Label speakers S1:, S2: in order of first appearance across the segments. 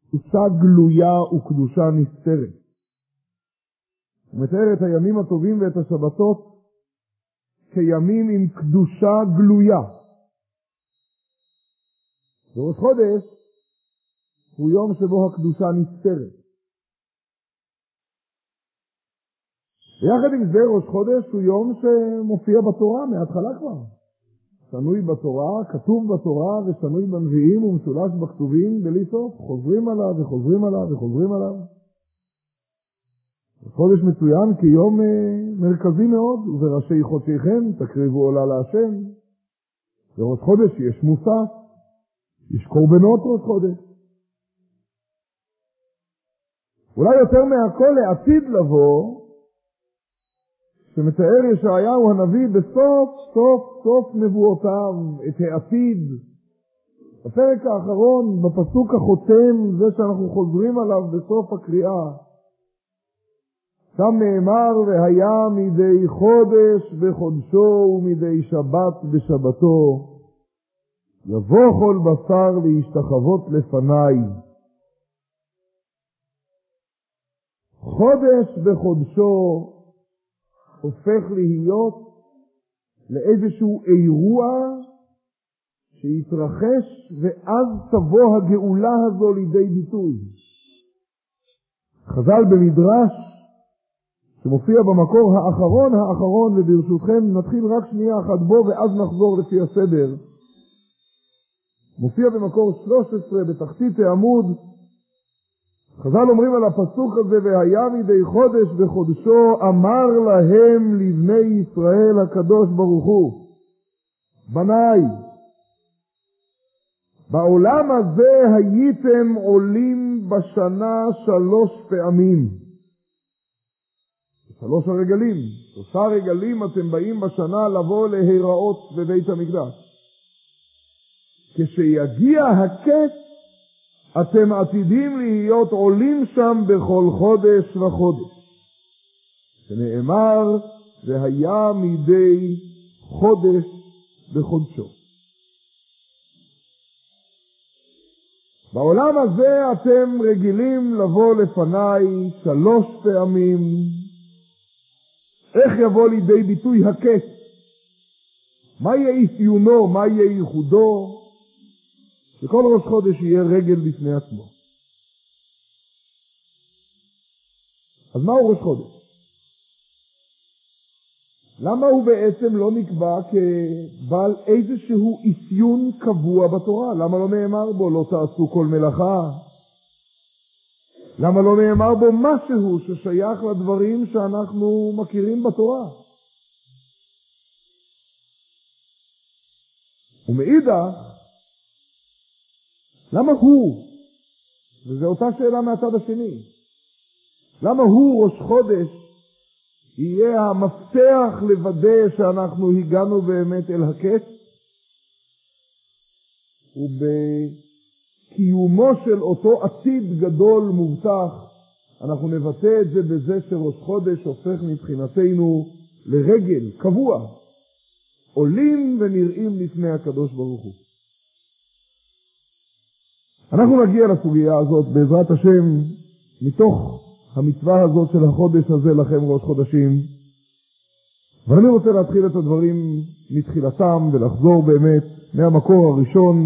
S1: קדושה גלויה וקדושה נסתרת. הוא מתאר את הימים הטובים ואת השבתות כימים עם קדושה גלויה. וראש חודש הוא יום שבו הקדושה נסתרת. ויחד עם זה ראש חודש הוא יום שמופיע בתורה מההתחלה כבר. שנוי בתורה, כתוב בתורה ושנוי בנביאים ומשולש בכתובים בלי סוף. חוזרים עליו וחוזרים עליו וחוזרים עליו. ראש חודש מצוין כיום מרכזי מאוד, ובראשי חודשיכם תקריבו עולה להשם. בראש חודש יש מוסף, יש קורבנות ראש חודש. אולי יותר מהכל לעתיד לבוא, שמתאר ישעיהו הנביא בסוף נבואותיו את העתיד. בפרק האחרון, בפסוק החותם, זה שאנחנו חוזרים עליו בסוף הקריאה. שם נאמר, והיה מדי חודש בחודשו ומדי שבת בשבתו, יבוא כל בשר להשתחוות לפניי. חודש בחודשו הופך להיות לאיזשהו אירוע שיתרחש, ואז תבוא הגאולה הזו לידי ביטוי. חז"ל במדרש שמופיע במקור האחרון, וברשותכם נתחיל רק שנייה אחת בו ואז נחזור לפי הסדר. מופיע במקור 13 בתחתית העמוד. חז"ל אומרים על הפסוק הזה, והיה מדי חודש בחודשו, אמר להם לבני ישראל הקדוש ברוך הוא, בניי, בעולם הזה הייתם עולים בשנה 3 פעמים. 3 הרגלים, 3 רגלים אתם באים בשנה לבוא להיראות בבית המקדש. כשיגיע הקץ, אתם עתידים להיות עולים שם בכל חודש וחודש. שנאמר, והיה מדי חודש בחודשו. בעולם הזה אתם רגילים לבוא לפניי 3 פעמים. איך יבוא לידי ביטוי הקץ? מה יהיה אפיונו? מה יהיה ייחודו? שכל ראש חודש יהיה רגל בפני עצמו. אז מהו ראש חודש? למה הוא בעצם לא נקבע כבעל איזשהו אפיון קבוע בתורה? למה לא נאמר בו לא תעשו כל מלאכה? למה לא נאמר בו משהו ששייך לדברים שאנחנו מכירים בתורה? ומאידך, למה הוא, וזו אותה שאלה מהצד השני, למה הוא ראש חודש יהיה המפתח לוודא שאנחנו הגענו באמת אל הקץ? ובקיומו של אותו עתיד גדול מובטח, אנחנו נבטא את זה בזה שראש חודש הופך מבחינתנו לרגל קבוע, עולים ונראים לפני הקדוש ברוך הוא. אנחנו נגיע לסוגיה הזאת בעזרת השם מתוך המצווה הזאת של החודש הזה לכם ראש חודשים. ואני רוצה להתחיל את הדברים מתחילתם ולחזור באמת מהמקור הראשון.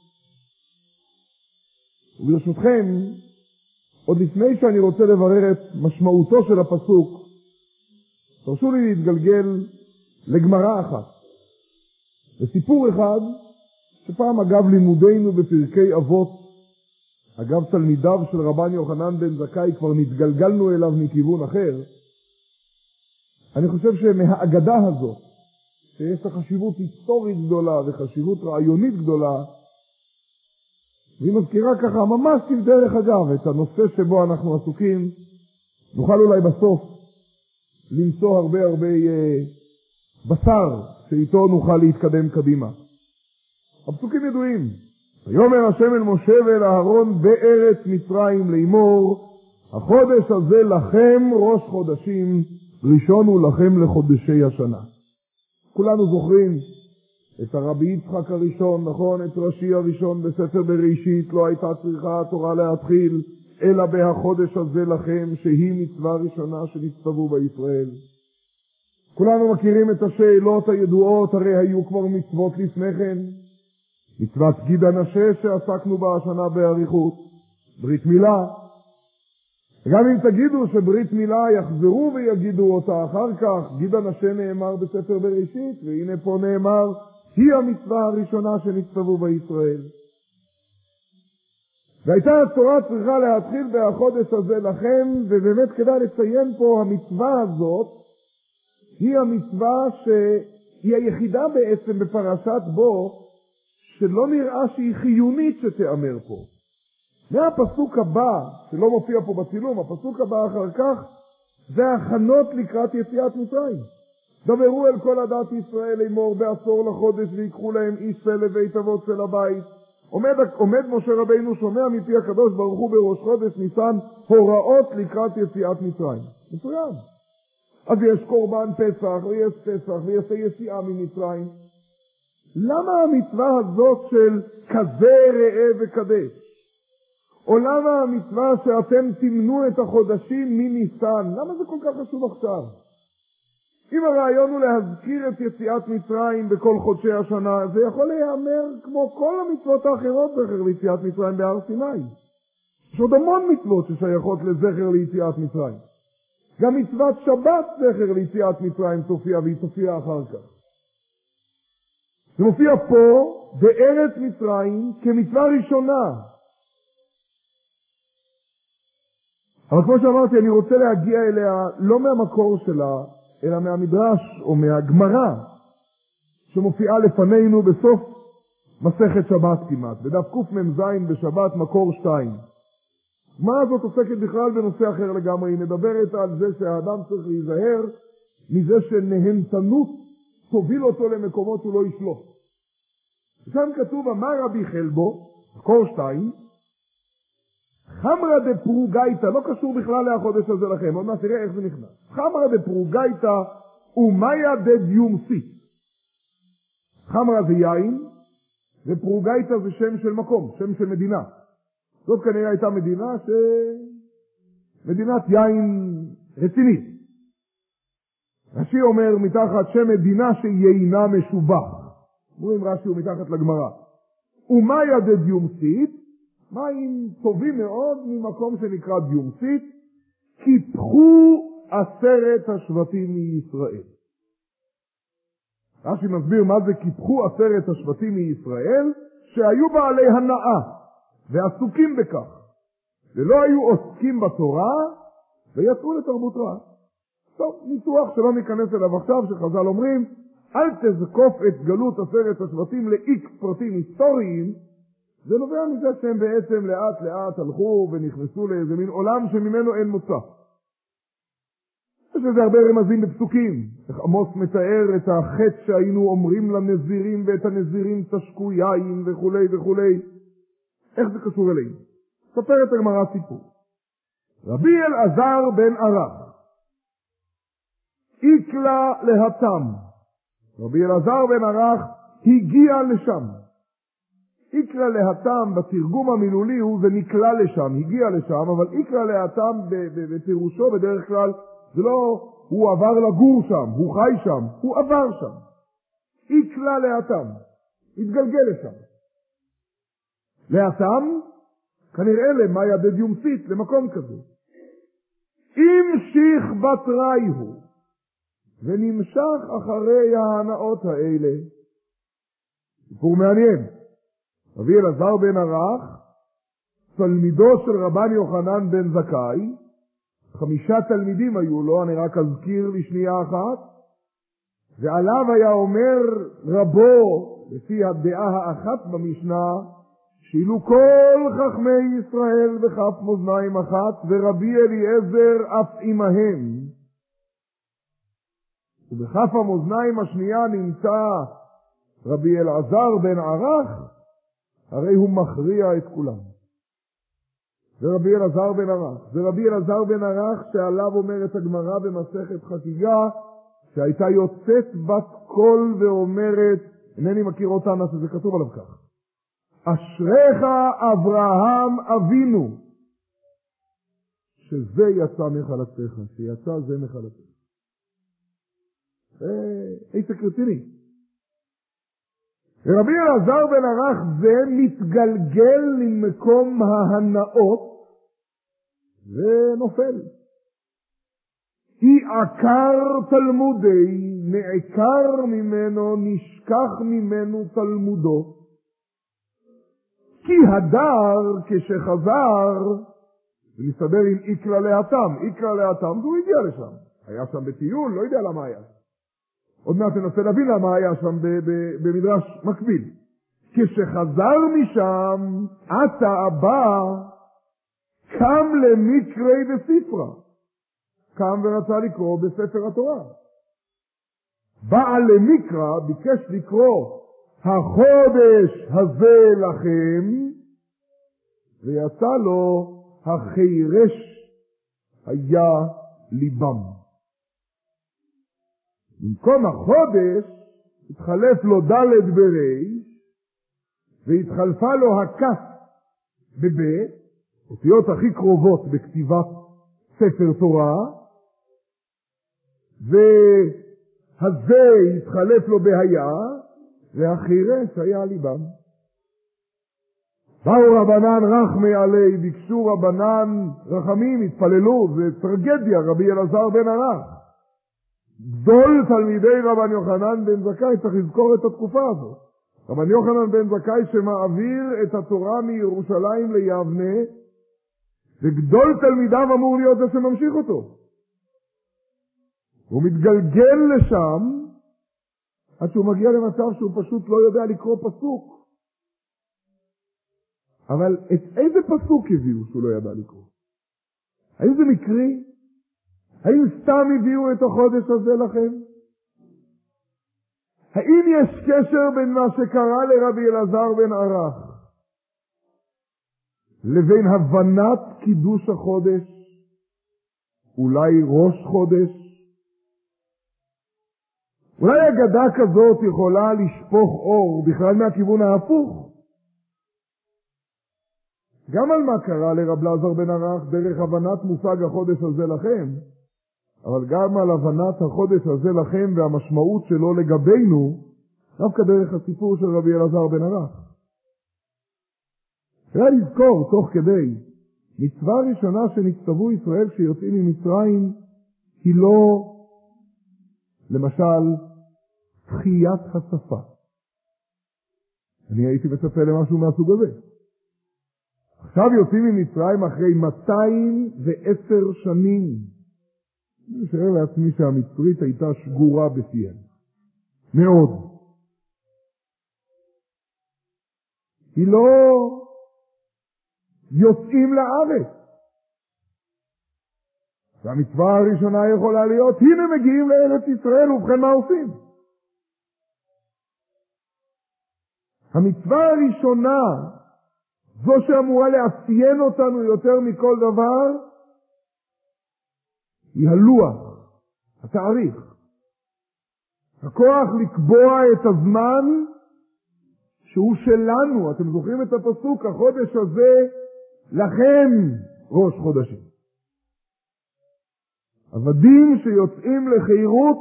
S1: וברשותכם, עוד לפני שאני רוצה לברר את משמעותו של הפסוק, תרשו לי להתגלגל לגמרא אחת. לסיפור אחד שפעם אגב לימודינו בפרקי אבות, אגב תלמידיו של רבן יוחנן בן זכאי, כבר נתגלגלנו אליו מכיוון אחר. אני חושב שמהאגדה הזאת, שיש לה חשיבות היסטורית גדולה וחשיבות רעיונית גדולה, והיא מזכירה ככה ממש דרך אגב את הנושא שבו אנחנו עסוקים, נוכל אולי בסוף למצוא הרבה בשר שאיתו נוכל להתקדם קדימה. הפסוקים ידועים. ויאמר השם אל משה ואל אהרון בארץ מצרים לאמור, החודש הזה לכם ראש חודשים, ראשון הוא לכם לחודשי השנה. כולנו זוכרים את הרבי יצחק הראשון, נכון, את רש"י הראשון בספר בראשית, לא הייתה צריכה התורה להתחיל, אלא בהחודש הזה לכם, שהיא מצווה ראשונה שנצטוו בישראל. כולנו מכירים את השאלות הידועות, הרי היו כבר מצוות לפני כן. מצוות גיד הנשה שעסקנו בה השנה באריכות, ברית מילה. גם אם תגידו שברית מילה יחזרו ויגידו אותה אחר כך, גיד הנשה נאמר בספר בראשית, והנה פה נאמר, היא המצווה הראשונה שנצטוו בישראל. והייתה התורה צריכה להתחיל בחודש הזה לכם, ובאמת כדאי לציין פה, המצווה הזאת היא המצווה שהיא היחידה בעצם בפרשת בו, שלא נראה שהיא חיונית שתאמר פה. מהפסוק הבא, שלא מופיע פה בצילום, הפסוק הבא אחר כך, זה הכנות לקראת יציאת מצרים. דברו אל כל עדת ישראל לאמור בעשור לחודש ויקחו להם איש פה לבית אבות של הבית. עומד משה רבינו שומע מפי הקדוש ברוך הוא בראש חודש ניסן הוראות לקראת יציאת מצרים. מצוין. אז יש קורבן פסח ויש פסח ויש יציאה ממצרים. למה המצווה הזאת של כזה ראה וקדש? או למה המצווה שאתם תמנו את החודשים מניסן? למה זה כל כך חשוב עכשיו? אם הרעיון הוא להזכיר את יציאת מצרים בכל חודשי השנה, זה יכול להיאמר כמו כל המצוות האחרות זכר ליציאת מצרים בהר סיני. יש עוד המון מצוות ששייכות לזכר ליציאת מצרים. גם מצוות שבת זכר ליציאת מצרים תופיע, והיא תופיע אחר כך. זה מופיע פה בארץ מצרים כמצווה ראשונה. אבל כמו שאמרתי, אני רוצה להגיע אליה לא מהמקור שלה, אלא מהמדרש או מהגמרא שמופיעה לפנינו בסוף מסכת שבת כמעט, בדף קמ"ז בשבת מקור 2. הגמרא הזאת עוסקת בכלל בנושא אחר לגמרי, היא מדברת על זה שהאדם צריך להיזהר מזה שנהנתנות תוביל אותו למקומות שהוא לא ישלוט. שם כתוב, אמר רבי חלבו, מקור 2, חמרא דפרוגייתא, לא קשור בכלל לחודש הזה לכם, עוד מעט תראה איך זה נכנס. חמרא דפרוגייתא ומאיה דדיומסית. חמרא זה יין, ופרוגייתא זה שם של מקום, שם של מדינה. זאת כנראה הייתה מדינת יין רצינית. רש"י אומר מתחת שם מדינה שיינה משובח. אומרים רש"י הוא מתחת לגמרא. ומאיה דדיומסית, מים טובים מאוד ממקום שנקרא דיומסית, קיפחו 10 השבטים מישראל. רש"י מסביר מה זה קיפחו 10 השבטים מישראל, שהיו בעלי הנאה ועסוקים בכך, ולא היו עוסקים בתורה ויצאו לתרבות רעה. טוב, ניתוח שלא ניכנס אליו עכשיו, שחז"ל אומרים, אל תזקוף את גלות 10 השבטים לאיקס פרטים היסטוריים, זה נובע מזה שהם בעצם לאט לאט הלכו ונכנסו לאיזה מין עולם שממנו אין מוצא. יש לזה הרבה רמזים בפסוקים. איך עמוס מתאר את החטא שהיינו אומרים לנזירים ואת הנזירים תשקו יין וכו' וכו'. איך זה קשור אלינו? ספר את הגמרא סיפור. רבי אלעזר בן ערך איקלה להתם. רבי אלעזר בן ערך הגיע לשם. איקלה להתם בתרגום המילולי הוא זה נקלע לשם, הגיע לשם, אבל איקלה להתם בפירושו בדרך כלל זה לא הוא עבר לגור שם, הוא חי שם, הוא עבר שם. איקלה להתם, התגלגל לשם. להתם כנראה למאיה דדיומסית, למקום כזה. המשיך בתראי הוא ונמשך אחרי ההנאות האלה. סיפור מעניין. רבי אלעזר בן ערך, תלמידו של רבן יוחנן בן זכאי, 5 תלמידים היו לו, אני רק אזכיר לשנייה אחת, ועליו היה אומר רבו, לפי הדעה האחת במשנה, שאילו כל חכמי ישראל בכף מאזניים אחת, ורבי אליעזר אף עמהם. ובכף המאזניים השנייה נמצא רבי אלעזר בן ערך, הרי הוא מכריע את כולם. זה רבי אלעזר בן ערך. זה רבי אלעזר בן ערך שעליו אומרת הגמרא במסכת חגיגה, שהייתה יוצאת בת קול ואומרת, אינני מכיר אותה שזה כתוב עליו כך. אשריך אברהם אבינו, שזה יצא מחלתך, שיצא זה מחלתך. איזה קרציני. רבי אלעזר בן ערך זה מתגלגל למקום ההנאות ונופל. היא עקר תלמודי, נעקר ממנו, נשכח ממנו תלמודו. כי הדר כשחזר, זה מסתבר עם איקרא להתם. איקרא להתם, והוא הגיע לשם. היה שם בטיול, לא יודע למה היה. עוד מעט ננסה להבין למה היה שם במדרש מקביל. כשחזר משם, עתה הבא, קם למקרי בספרה. קם ורצה לקרוא בספר התורה. בעל למקרא ביקש לקרוא החודש הזה לכם, ויצא לו החירש היה ליבם. במקום החודש התחלף לו ד' ברי, והתחלפה לו הכף בב', אותיות הכי קרובות בכתיבת ספר תורה, והזה התחלף לו בהיה, והחירש היה ליבם. באו רבנן רחמי עלי, ביקשו רבנן רחמים, התפללו, זה טרגדיה, רבי אלעזר בן ערך. גדול תלמידי רבן יוחנן בן זכאי, צריך לזכור את התקופה הזאת. רבן יוחנן בן זכאי שמעביר את התורה מירושלים ליבנה, וגדול תלמידיו אמור להיות זה שממשיך אותו. הוא מתגלגל לשם, עד שהוא מגיע למצב שהוא פשוט לא יודע לקרוא פסוק. אבל את איזה פסוק הביאו שהוא לא ידע לקרוא? האם זה מקרי? האם סתם הביאו את החודש הזה לכם? האם יש קשר בין מה שקרה לרבי אלעזר בן ערך לבין הבנת קידוש החודש? אולי ראש חודש? אולי אגדה כזאת יכולה לשפוך אור בכלל מהכיוון ההפוך? גם על מה קרה לרב אלעזר בן ערך דרך הבנת מושג החודש הזה לכם, אבל גם על הבנת החודש הזה לכם והמשמעות שלו לגבינו, דווקא דרך הסיפור של רבי אלעזר בן ערך. כדאי לזכור תוך כדי, מצווה ראשונה שנצטוו ישראל כשיוצאים ממצרים היא לא, למשל, תחיית השפה. אני הייתי מצפה למשהו מהסוג הזה. עכשיו יוצאים ממצרים אחרי 210 שנים. אני משער לעצמי שהמצרית הייתה שגורה בפיהם. מאוד. היא לא יוצאים לארץ. והמצווה הראשונה יכולה להיות, הנה מגיעים לארץ ישראל, ובכן מה עושים? המצווה הראשונה, זו שאמורה לאפיין אותנו יותר מכל דבר, היא הלוח, התאריך. הכוח לקבוע את הזמן שהוא שלנו. אתם זוכרים את הפסוק, החודש הזה לכם ראש חודשים. עבדים שיוצאים לחירות,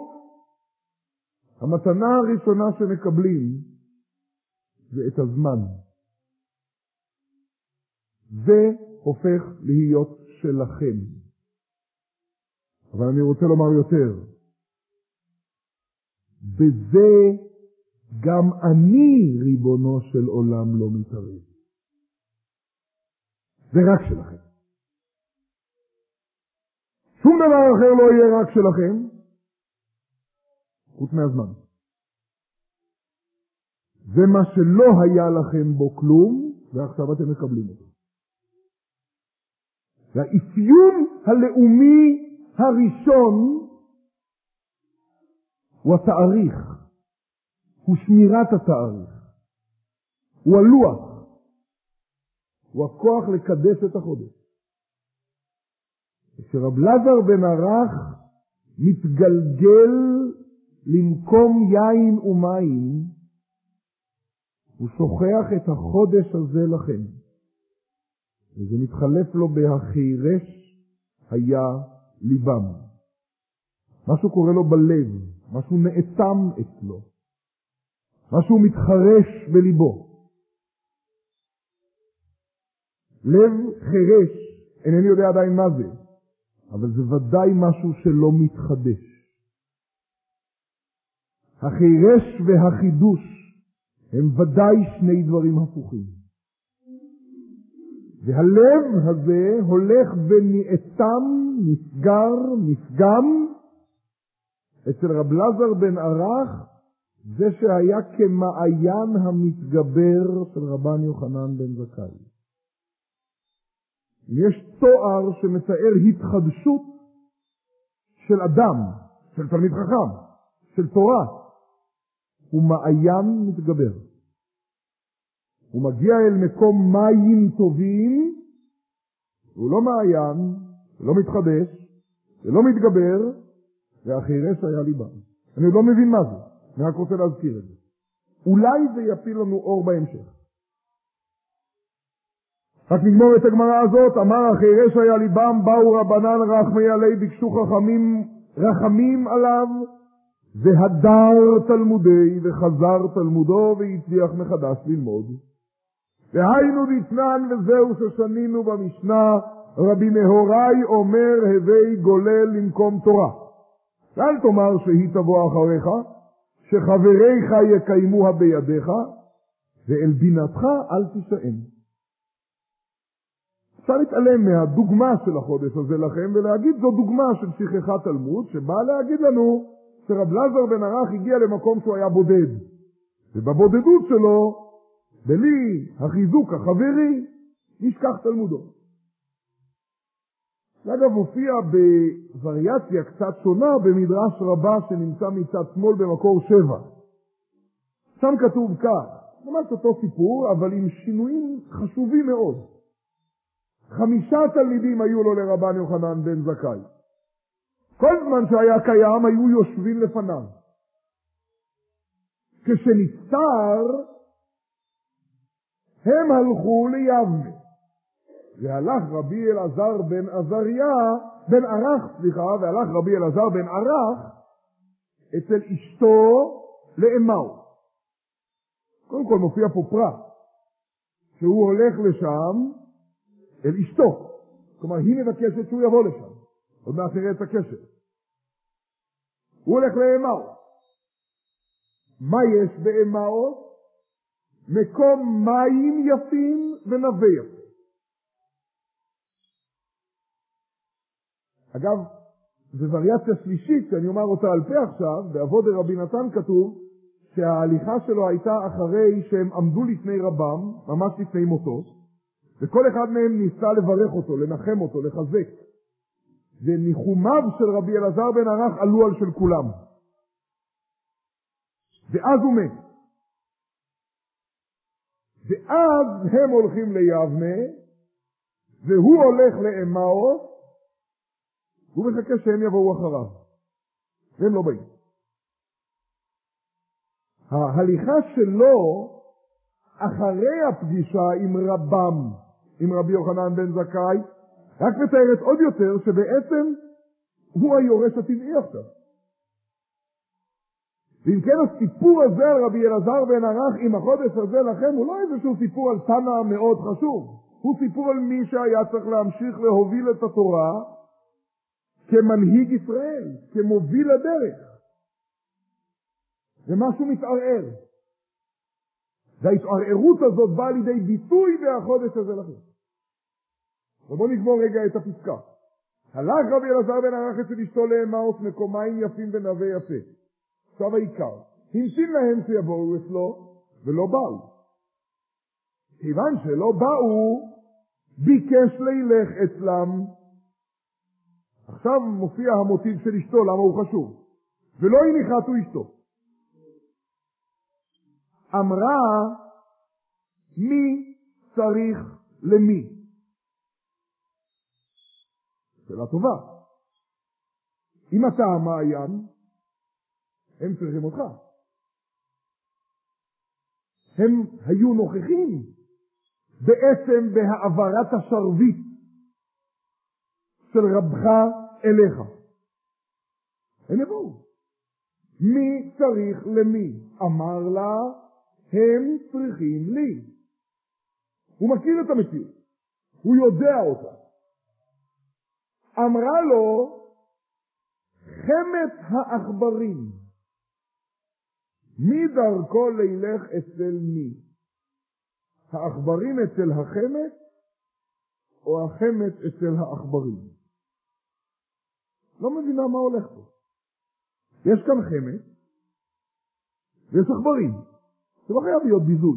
S1: המתנה הראשונה שמקבלים זה את הזמן. זה הופך להיות שלכם. אבל אני רוצה לומר יותר. בזה גם אני, ריבונו של עולם, לא מתערב. זה רק שלכם. שום דבר אחר לא יהיה רק שלכם, חוץ מהזמן. זה מה שלא היה לכם בו כלום, ועכשיו אתם מקבלים אותו. והאפיון הלאומי הראשון הוא התאריך, הוא שמירת התאריך, הוא הלוח, הוא הכוח לקדש את החודש. כשרב אלעזר בן ערך מתגלגל למקום יין ומים, הוא שוכח את החודש הזה לכם. וזה מתחלף לו בהחירש היה ליבם. משהו קורה לו בלב, משהו נאטם אצלו, משהו מתחרש בליבו. לב חירש, אינני יודע עדיין מה זה, אבל זה ודאי משהו שלא מתחדש. החירש והחידוש הם ודאי שני דברים הפוכים. והלב הזה הולך ונאטם, נסגר, נסגם, אצל רב לזר בן ערך, זה שהיה כמעיין המתגבר של רבן יוחנן בן זכאי. יש תואר שמתאר התחדשות של אדם, של תלמיד חכם, של תורה. הוא מעיין מתגבר. הוא מגיע אל מקום מים טובים, הוא לא מעיין, לא מתחדש, לא מתגבר, והחירש היה ליבם. אני לא מבין מה זה, אני רק רוצה להזכיר את זה. אולי זה יפיל לנו אור בהמשך. רק נגמור את הגמרא הזאת, אמר החירש היה ליבם, באו רבנן רחמי עלי, ביקשו חכמים רחמים עליו, והדר תלמודי וחזר תלמודו והצליח מחדש ללמוד. והיינו דתנן וזהו ששנינו במשנה, רבי מהוראי אומר הווי גולל למקום תורה. ואל תאמר שהיא תבוא אחריך, שחבריך יקיימוה בידיך, ואל בינתך אל תשאם. אפשר להתעלם מהדוגמה של החודש הזה לכם, ולהגיד זו דוגמה של שכחת תלמוד, שבאה להגיד לנו שרב לזר בן ערך הגיע למקום שהוא היה בודד. ובבודדות שלו, בלי החיזוק החברי, נשכח תלמודו. אגב, הופיע בווריאציה קצת שונה במדרש רבה שנמצא מצד שמאל במקור 7. שם כתוב כך, ממש אותו סיפור, אבל עם שינויים חשובים מאוד. 5 תלמידים היו לו לרבן יוחנן בן זכאי. כל זמן שהיה קיים היו יושבים לפניו. כשנפטר, הם הלכו ליבנה. והלך רבי אלעזר בן ערך, והלך רבי אלעזר בן ערך אצל אשתו לאמאוס. קודם כל מופיע פה פרט, שהוא הולך לשם אל אשתו. כלומר, היא מבקשת שהוא יבוא לשם. עוד מעט נראה את הקשר. הוא הולך לאמאוס. מה יש באמאוס? מקום מים יפים ונווה יפים. אגב, זו וריאציה שלישית שאני אומר אותה על פה עכשיו. בעבוד רבי נתן כתוב שההליכה שלו הייתה אחרי שהם עמדו לפני רבם, ממש לפני מותו, וכל אחד מהם ניסה לברך אותו, לנחם אותו, לחזק. וניחומיו של רבי אלעזר בן ערך עלו על של כולם. ואז הוא מת. ואז הם הולכים ליבנה, והוא הולך לאמאוס, הוא מחכה שהם יבואו אחריו. והם לא באים. ההליכה שלו, אחרי הפגישה עם רבם, עם רבי יוחנן בן זכאי, רק מתארת עוד יותר שבעצם הוא היורש הטבעי עכשיו. ואם כן הסיפור הזה על רבי אלעזר בן ערך עם החודש הזה לכם, הוא לא איזשהו סיפור על תנא מאוד חשוב. הוא סיפור על מי שהיה צריך להמשיך להוביל את התורה כמנהיג ישראל, כמוביל הדרך. ומשהו מתערער. וההתערערות הזאת באה לידי ביטוי בחודש הזה לכם. ובואו נגמור רגע את הפסקה. הלך רבי אלעזר בן ערך אצל אשתו לאמאוס, מקום מים יפים ונווה יפה. עכשיו העיקר, המתין להם שיבואו אצלו, ולא באו. כיוון שלא באו, ביקש לילך אצלם. עכשיו מופיע המוטיב של אשתו, למה הוא חשוב. ולא הניחתו אשתו. אמרה, מי צריך למי? שאלה טובה. אם אתה המעיין, הם צריכים אותך. הם היו נוכחים בעצם בהעברת השרביט של רבך אליך. הם יבואו. מי צריך למי? אמר לה, הם צריכים לי. הוא מכיר את המציאות. הוא יודע אותה. אמרה לו, חמת העכברים. מי דרכו לילך אצל מי? העכברים אצל החמת, או החמת אצל העכברים? לא מבינה מה הולך פה. יש כאן חמת, ויש עכברים. זה לא חייב להיות ביזוי.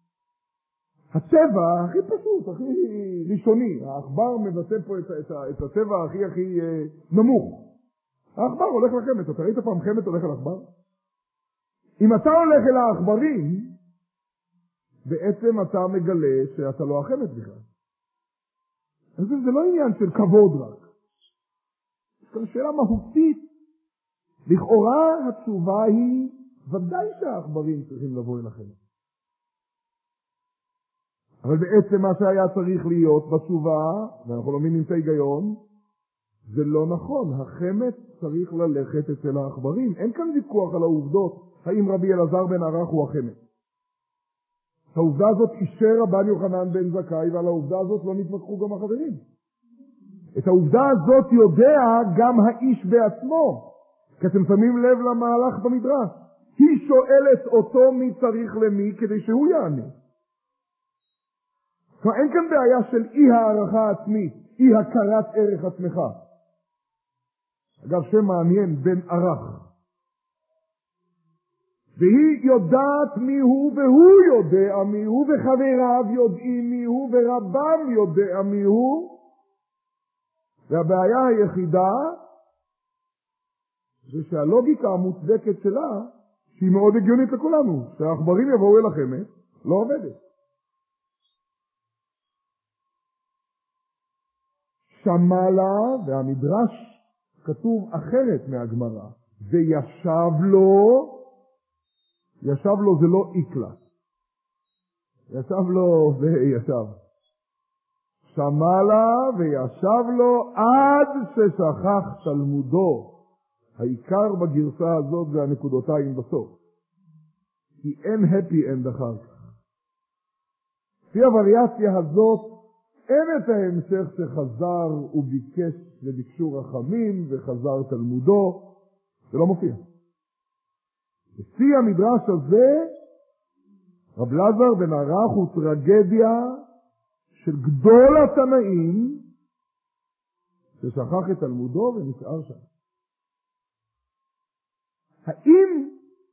S1: הצבע הכי פשוט, הכי ראשוני, העכבר מבטא פה את הצבע הכי נמוך. העכבר הולך לחמת. אתה ראית פעם חמת הולך אל עכבר? אם אתה הולך אל העכברים, בעצם אתה מגלה שאתה לא החמת בכלל. זה לא עניין של כבוד רק. יש כאן שאלה מהותית. לכאורה התשובה היא, ודאי שהעכברים צריכים לבוא אל החמת. אבל בעצם מה שהיה צריך להיות בתשובה, ואנחנו לא מבינים את ההיגיון, זה לא נכון. החמת צריך ללכת אצל העכברים. אין כאן ויכוח על העובדות, האם רבי אלעזר בן ערך הוא החמת. העובדה הזאת אישר רבן יוחנן בן זכאי, ועל העובדה הזאת לא נתווכחו גם החברים. את העובדה הזאת יודע גם האיש בעצמו, כי אתם שמים לב למהלך במדרש. היא שואלת אותו מי צריך למי כדי שהוא יענה. כלומר, אין כאן בעיה של אי הערכה עצמית, אי הכרת ערך עצמך. אגב, שם מעניין, בן ערך. והיא יודעת מי הוא, והוא יודע מי הוא, וחבריו יודעים מי הוא, ורבם יודע מי הוא. והבעיה היחידה זה שהלוגיקה המוצדקת שלה, שהיא מאוד הגיונית לכולנו, שהעכברים יבואו אל החמת, לא עובדת. שמע לה, והמדרש כתוב אחרת מהגמרא, וישב לו, ישב לו זה לא איקלה. ישב לו וישב. שמע לה וישב לו עד ששכח תלמודו. העיקר בגרסה הזאת זה הנקודותיים בסוף. כי אין happy end אחר כך. לפי הווריאציה הזאת, אין את ההמשך שחזר וביקש וביקשו רחמים וחזר תלמודו. זה לא מופיע. לפי המדרש הזה, רב אלעזר בן ערך הוא טרגדיה של גדול התנאים ששכח את תלמודו ונשאר שם. האם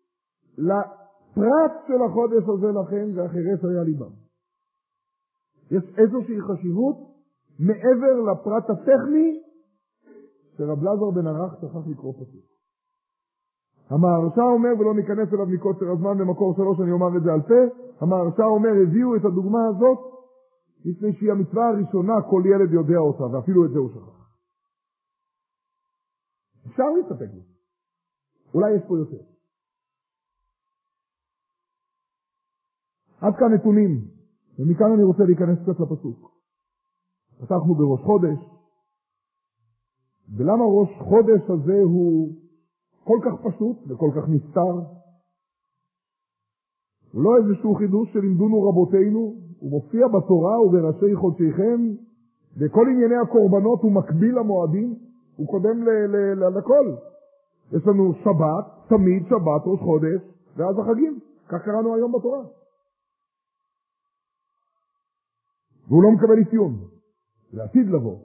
S1: לפרט של החודש הזה לכם והחירש היה ליבם? יש איזושהי חשיבות מעבר לפרט הטכני שרב אלעזר בן ערך שכח לקרוא פסוק. המהרש"א אומר, ולא ניכנס אליו מקוצר הזמן, במקור 3 אני אומר את זה על פה, המהרש"א אומר, הביאו את הדוגמה הזאת, לפני שהיא המצווה הראשונה, כל ילד יודע אותה, ואפילו את זה הוא שכח. אפשר להסתפק בזה. אולי יש פה יותר. עד כאן נתונים, ומכאן אני רוצה להיכנס קצת לפסוק. פתחנו בראש חודש, ולמה ראש חודש הזה הוא כל כך פשוט וכל כך נסתר? הוא לא איזשהו חידוש שלימדונו רבותינו, הוא מופיע בתורה ובראשי חודשיכם, וכל ענייני הקורבנות הוא מקביל למועדים, הוא קודם לכל. יש לנו שבת, תמיד שבת, ראש חודש, ואז החגים. כך קראנו היום בתורה. והוא לא מקבל אפיון. זה עתיד לבוא.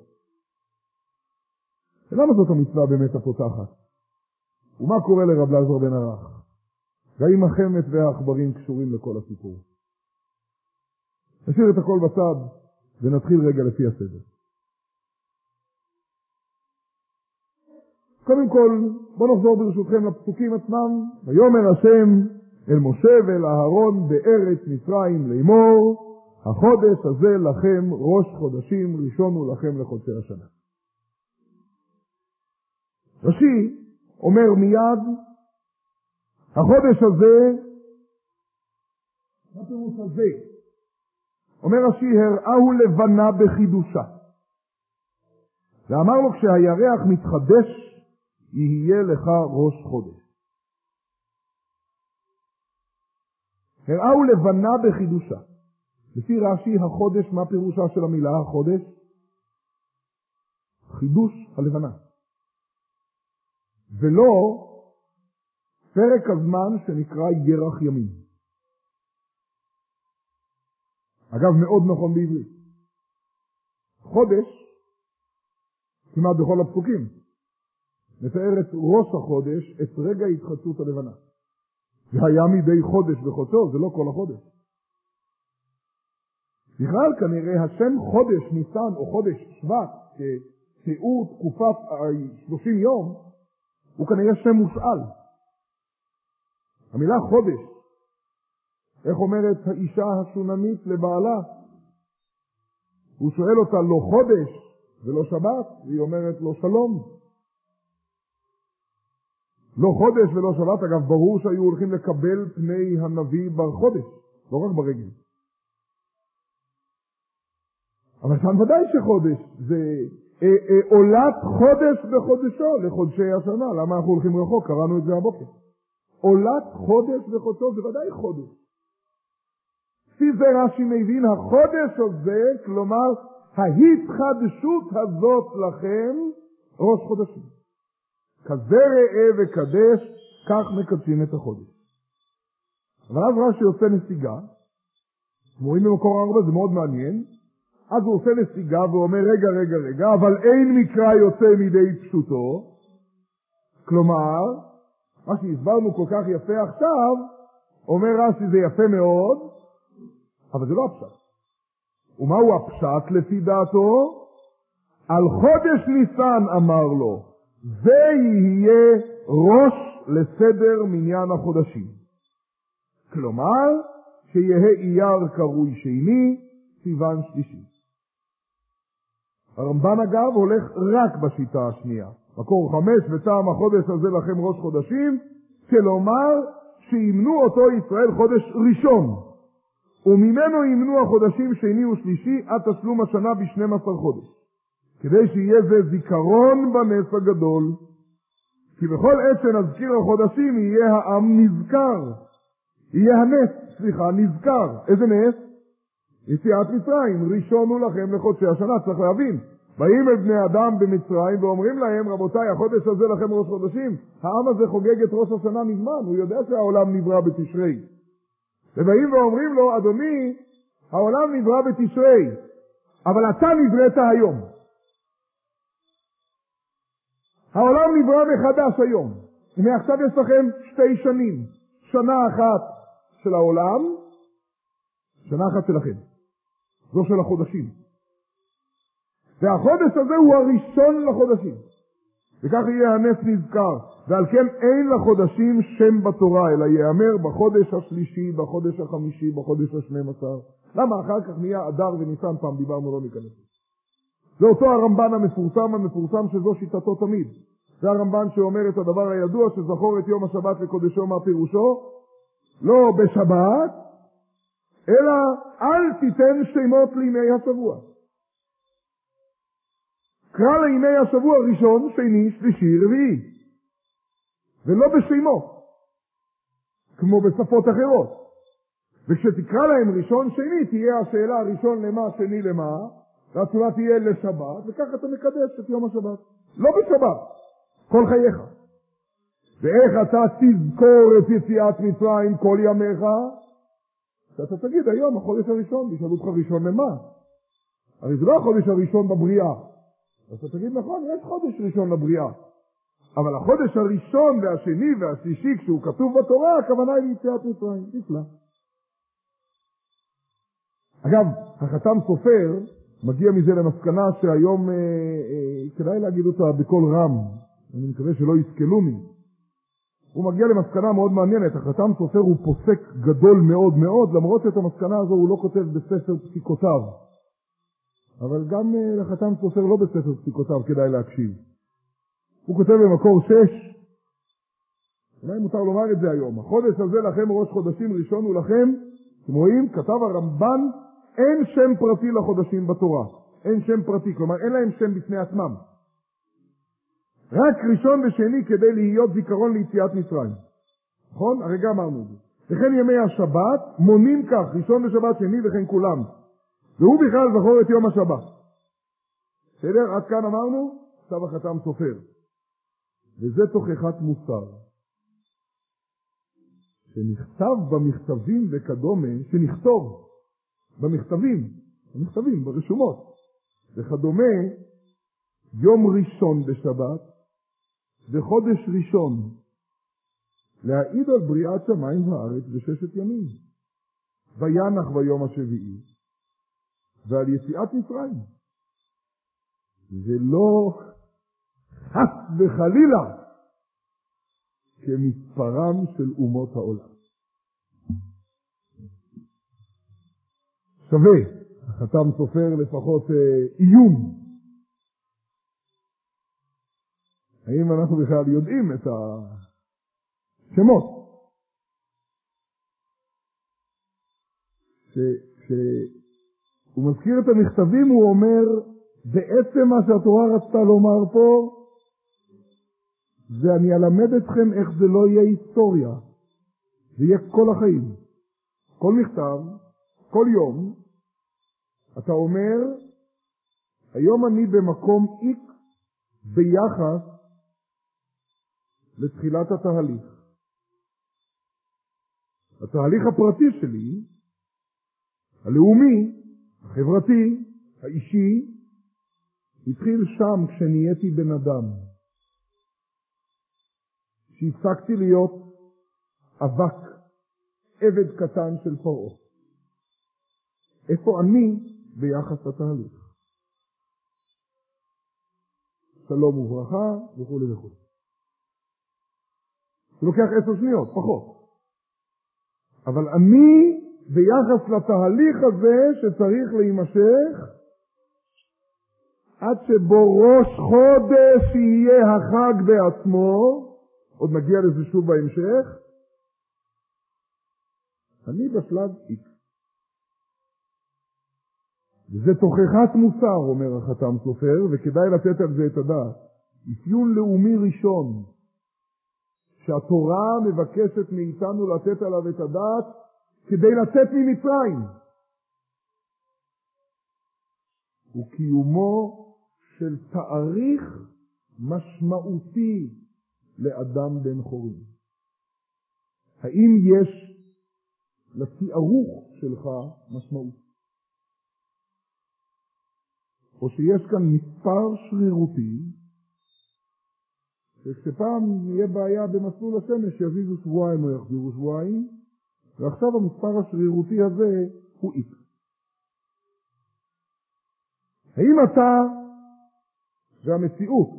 S1: ולמה זאת המצווה באמת הפותחת? ומה קורה לרב אלעזר בן ערך? והאם החמת והעכברים קשורים לכל הסיפור? נשאיר את הכל בצד ונתחיל רגע לפי הסדר. קודם כל, בואו נחזור ברשותכם לפסוקים עצמם. ויאמר השם אל משה ואל אהרון בארץ מצרים לאמור, החודש הזה לכם ראש חודשים, ראשון הוא לכם לחודשי השנה. רש"י אומר מיד, החודש הזה מה פירוש הזה? אומר רש"י, הראהו לבנה בחידושה. ואמר לו, כשהירח מתחדש, יהיה לך ראש חודש. הראהו לבנה בחידושה. לפי רש"י, החודש, מה פירושה של המילה החודש? חידוש הלבנה. ולא פרק הזמן שנקרא ירח ימים. אגב, מאוד נכון בעברית. חודש, כמעט בכל הפסוקים, מתאר את ראש החודש, את רגע התחדשות הלבנה. והיה מדי חודש בחודשו, זה לא כל החודש. בכלל כנראה השם חודש ניסן או חודש שבט, כתיאור תקופת 30 יום, הוא כנראה שם מושאל. המילה חודש, איך אומרת האישה השונמית לבעלה? הוא שואל אותה לא חודש ולא שבת, והיא אומרת לו שלום. לא חודש ולא שבת, אגב ברור שהיו הולכים לקבל פני הנביא בחודש, לא רק ברגל. אבל שם ודאי שחודש, זה עולת חודש בחודשו לחודשי השנה. למה אנחנו הולכים רחוק? קראנו את זה הבוקר. עולת חודש בחודשו זה ודאי חודש. לפי זה רש"י מבין, החודש הזה, כלומר ההתחדשות הזאת לכם ראש חודשים. כזה ראה וקדש, כך מקדשים את החודש. אבל אז רש"י עושה נסיגה, רואים במקור 4, זה מאוד מעניין. אז הוא עושה נסיגה ואומר רגע, אבל אין מקרא יוצא מידי פשוטו. כלומר, מה שהסברנו כל כך יפה עכשיו, אומר רש"י זה יפה מאוד, אבל זה לא הפשט. ומהו הפשט לפי דעתו? על חודש ניסן אמר לו, זה יהיה ראש לסדר מניין החודשים. כלומר, שיהיה אייר קרוי שני, סיוון שלישי. הרמב"ן אגב הולך רק בשיטה השנייה. מקור 5, וטעם החודש הזה לכם ראש חודשים, כלומר שימנו אותו ישראל חודש ראשון, וממנו ימנו החודשים שני ושלישי עד תשלום השנה ב12 חודש, כדי שיהיה זה זיכרון בנס הגדול. כי בכל עת שנזכיר החודשים יהיה העם נזכר. יהיה הנס, נזכר. איזה נס? יציאת מצרים, ראשון הוא לכם לחודשי השנה. צריך להבין, באים אל בני אדם במצרים ואומרים להם, רבותיי, החודש הזה לכם ראש חודשים. העם הזה חוגג את ראש השנה מזמן, הוא יודע שהעולם נברא בתשרי. ובאים ואומרים לו, אדוני, העולם נברא בתשרי, אבל אתה נבראת היום. העולם נברא מחדש היום. מעכשיו יש לכם 2 שנים. שנה אחת של העולם, שנה אחת שלכם. זו של החודשים. והחודש הזה הוא הראשון לחודשים. וכך יהיה הנס נזכר. ועל כן אין לחודשים שם בתורה, אלא יאמר בחודש השלישי, בחודש החמישי, בחודש ה12. למה אחר כך נהיה אדר וניסן? פעם דיברנו, לא ניכנס. זה אותו הרמב"ן המפורסם שזו שיטתו תמיד. זה הרמב"ן שאומר את הדבר הידוע, שזכור את יום השבת לקודשו. מה פירושו? לא בשבת, אלא אל תיתן שמות לימי השבוע. קרא לימי השבוע ראשון, שני, שלישי, רביעי. ולא בשמות, כמו בשפות אחרות. וכשתקרא להם ראשון, שני, תהיה השאלה ראשון למה, שני למה, והתשובה תהיה לשבת, וככה אתה מקדש את יום השבת. לא בשבת, כל חייך. ואיך אתה תזכור את יציאת מצרים כל ימיך? שאתה תגיד היום החודש הראשון, ישאלו אותך ראשון למה? הרי זה לא החודש הראשון בבריאה. אז אתה תגיד נכון, יש חודש ראשון לבריאה. אבל החודש הראשון והשני והשלישי, כשהוא כתוב בתורה, הכוונה היא ליציאת מצרים. נפלא. אגב, החתם סופר מגיע מזה למסקנה שהיום כדאי להגיד אותה בקול רם. אני מקווה שלא יסכלוני. הוא מגיע למסקנה מאוד מעניינת. החתם סופר הוא פוסק גדול מאוד מאוד, למרות שאת המסקנה הזו הוא לא כותב בספר פסיקותיו. אבל גם לחתם סופר לא בספר פסיקותיו כדאי להקשיב. הוא כותב במקור 6, אולי מותר לומר את זה היום, החודש הזה לכם ראש חודשים, ראשון הוא לכם אתם רואים? כתב הרמב"ן, אין שם פרטי לחודשים בתורה. אין שם פרטי, כלומר אין להם שם בפני עצמם. רק ראשון ושני כדי להיות זיכרון ליציאת מצרים. נכון? הרגע אמרנו את זה. וכן ימי השבת מונים כך, ראשון ושבת שני וכן כולם. והוא בכלל זכור את יום השבת. בסדר? עד כאן אמרנו, כתב החתם סופר. וזה תוכחת מוסר. שנכתב במכתבים וכדומה, שנכתוב במכתבים, ברשומות, וכדומה, יום ראשון בשבת, וחודש ראשון, להעיד על בריאת שמיים והארץ בששת ימים, וינח ביום השביעי, ועל יציאת מצרים. זה לא חס וחלילה כמספרם של אומות העולם. שווה, החתם סופר לפחות איום. האם אנחנו בכלל יודעים את השמות? כשהוא מזכיר את המכתבים הוא אומר, בעצם מה שהתורה רצתה לומר פה, ואני אלמד אתכם איך זה לא יהיה היסטוריה. זה יהיה כל החיים. כל מכתב, כל יום, אתה אומר, היום אני במקום X ביחס לתחילת התהליך. התהליך הפרטי שלי, הלאומי, החברתי, האישי, התחיל שם כשנהייתי בן אדם. שהפסקתי להיות אבק, עבד קטן של פרעה. איפה אני ביחס לתהליך? שלום וברכה וכו' וכו'. זה לוקח 10 שניות, פחות. אבל אני ביחס לתהליך הזה שצריך להימשך עד שבו ראש חודש יהיה החג בעצמו, עוד נגיע לזה שוב בהמשך, אני בשלב X. וזה תוכחת מוסר, אומר החתם סופר, וכדאי לתת על זה את הדעת. אפיון לאומי ראשון, שהתורה מבקשת מאיתנו לתת עליו את הדעת, כדי לצאת ממצרים. הוא קיומו של תאריך משמעותי לאדם בן חורין. האם יש לתיארוך שלך משמעות? או שיש כאן מספר שרירותי, שכשפעם יהיה בעיה במסלול השמש יזיזו שבועיים או יחזירו שבועיים, ועכשיו המספר השרירותי הזה הוא X. האם אתה והמציאות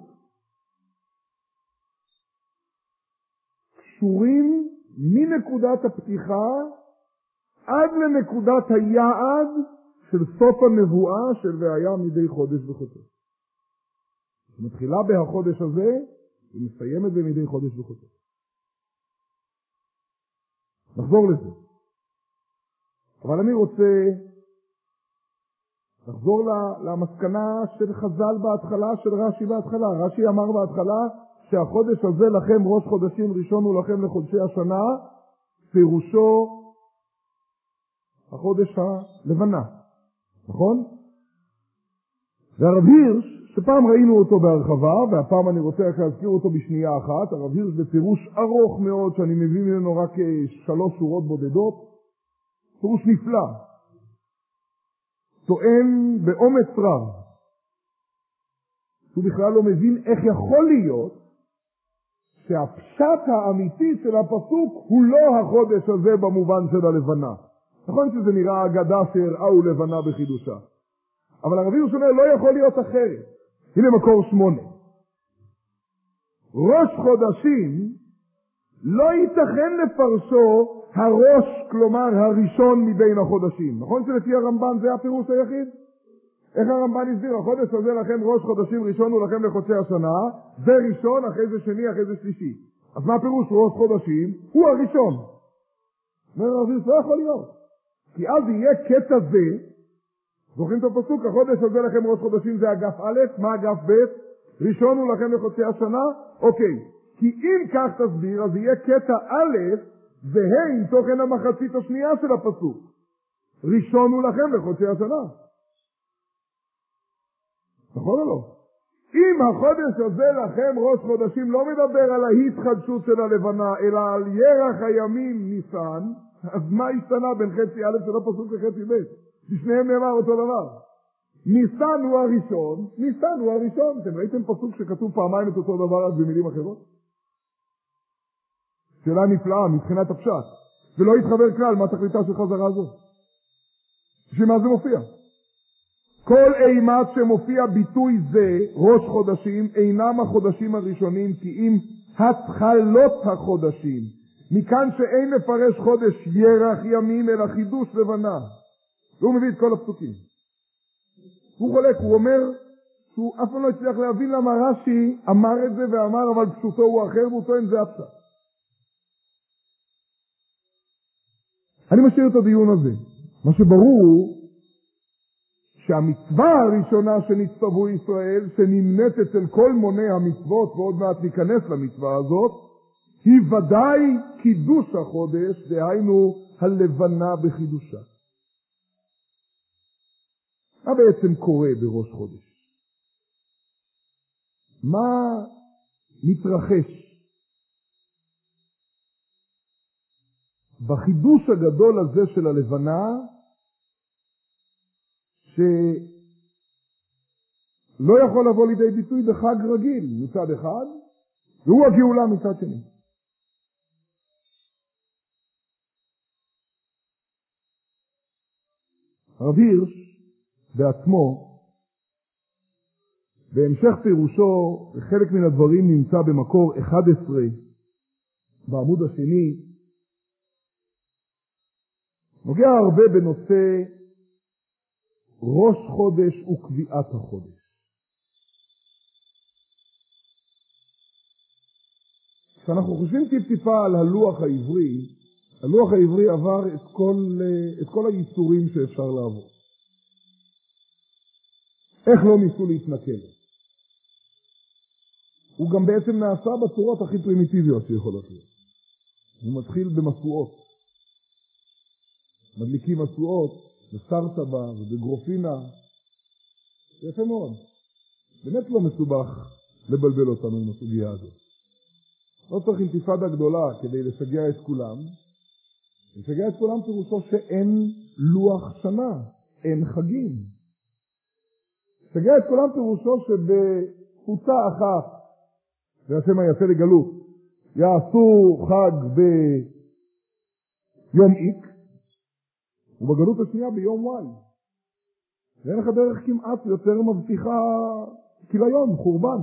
S1: קשורים מנקודת הפתיחה עד לנקודת היעד של סוף הנבואה של והיה מדי חודש וחודש? מתחילה בהחודש הזה ומסיימת במדי חודש וחודש. נחזור לזה. אבל אני רוצה לחזור למסקנה של חז"ל בהתחלה, של רש"י בהתחלה. רש"י אמר בהתחלה שהחודש הזה לכם ראש חודשים ראשון ולכם לחודשי השנה, פירושו החודש הלבנה. נכון? והרב הירש, שפעם ראינו אותו בהרחבה, והפעם אני רוצה רק להזכיר אותו בשנייה אחת, הרב הירש בפירוש ארוך מאוד, שאני מביא ממנו רק 3 שורות בודדות, פירוש נפלא, טוען באומץ רב, הוא בכלל לא מבין איך יכול להיות שהפשט האמיתי של הפסוק הוא לא החודש הזה במובן של הלבנה. נכון שזה נראה אגדה שהראו לבנה בחידושה, אבל הרב הירש אומר לא יכול להיות אחרת. הנה מקור 8. ראש חודשים לא ייתכן לפרשו הראש, כלומר הראשון מבין החודשים. נכון שלפי הרמב"ן זה הפירוש היחיד? איך הרמב"ן הסביר? החודש הזה לכם ראש חודשים ראשון ולכם לחודשי השנה, זה ראשון, אחרי זה שני, אחרי זה שלישי. אז מה פירוש ראש חודשים? הוא הראשון. אומר הרב הירש לא יכול להיות. כי אז יהיה קטע זה, זוכרים את הפסוק, החודש הזה לכם ראש חודשים זה אגף א', מה אגף ב'? ראשון הוא לכם לחודשי השנה? אוקיי. כי אם כך תסביר, אז יהיה קטע א' וה' עם תוכן המחצית השנייה של הפסוק. ראשון הוא לכם לחודשי השנה. נכון או לא? אם החודש הזה לכם ראש חודשים לא מדבר על ההתחדשות של הלבנה, אלא על ירח הימים ניסן, אז מה השתנה בין חצי א' של הפסוק לחצי ב'? בשניהם נאמר אותו דבר. ניסן הוא הראשון, ניסן הוא הראשון. אתם ראיתם פסוק שכתוב פעמיים את אותו דבר אז במילים אחרות? שאלה נפלאה מבחינת הפשט. ולא יתחבר כלל מה תכליתה של חזרה זו. שמה זה מופיע? כל אימת שמופיע ביטוי זה, ראש חודשים, אינם החודשים הראשונים, כי אם התחלות החודשים. מכאן שאין לפרש חודש ירח ימים, אלא חידוש לבנה. והוא מביא את כל הפסוקים. הוא חולק, הוא אומר שהוא אף פעם לא הצליח להבין למה רש"י אמר את זה ואמר, אבל פשוטו הוא אחר, והוא טוען זה הפשט. אני משאיר את הדיון הזה. מה שברור הוא שהמצווה הראשונה שנצטוו ישראל, שנמנית אצל כל מוני המצוות, ועוד מעט ניכנס למצווה הזאת, היא ודאי קידוש החודש, דהיינו הלבנה בחידושה. מה בעצם קורה בראש חודש? מה מתרחש? בחידוש הגדול הזה של הלבנה, שלא יכול לבוא לידי ביטוי בחג רגיל מצד אחד, והוא הגאולה מצד שני. הרב הירש בעצמו, בהמשך פירושו, חלק מן הדברים נמצא במקור 11 בעמוד השני, נוגע הרבה בנושא ראש חודש וקביעת החודש. כשאנחנו חושבים טיפה על הלוח העברי, הלוח העברי עבר את כל הייסורים שאפשר לעבור. איך לא ניסו להתנכל? הוא גם בעצם נעשה בצורות הכי פרימיטיביות שיכולות להיות. הוא מתחיל במסועות. מדליקים מסועות, בסרטבה ובגרופינה. יפה מאוד. באמת לא מסובך לבלבל אותנו עם הסוגיה הזאת. לא צריך אינתיפאדה גדולה כדי לשגע את כולם. לשגע את כולם פירושו שאין לוח שנה, אין חגים. לשגע את כולם פירושו שבקבוצה אחת, והשם היפה לגלות, יעשו חג ביום X, ובגלות השנייה ביום Y. ואין לך דרך כמעט יותר מבטיחה כליון, חורבן.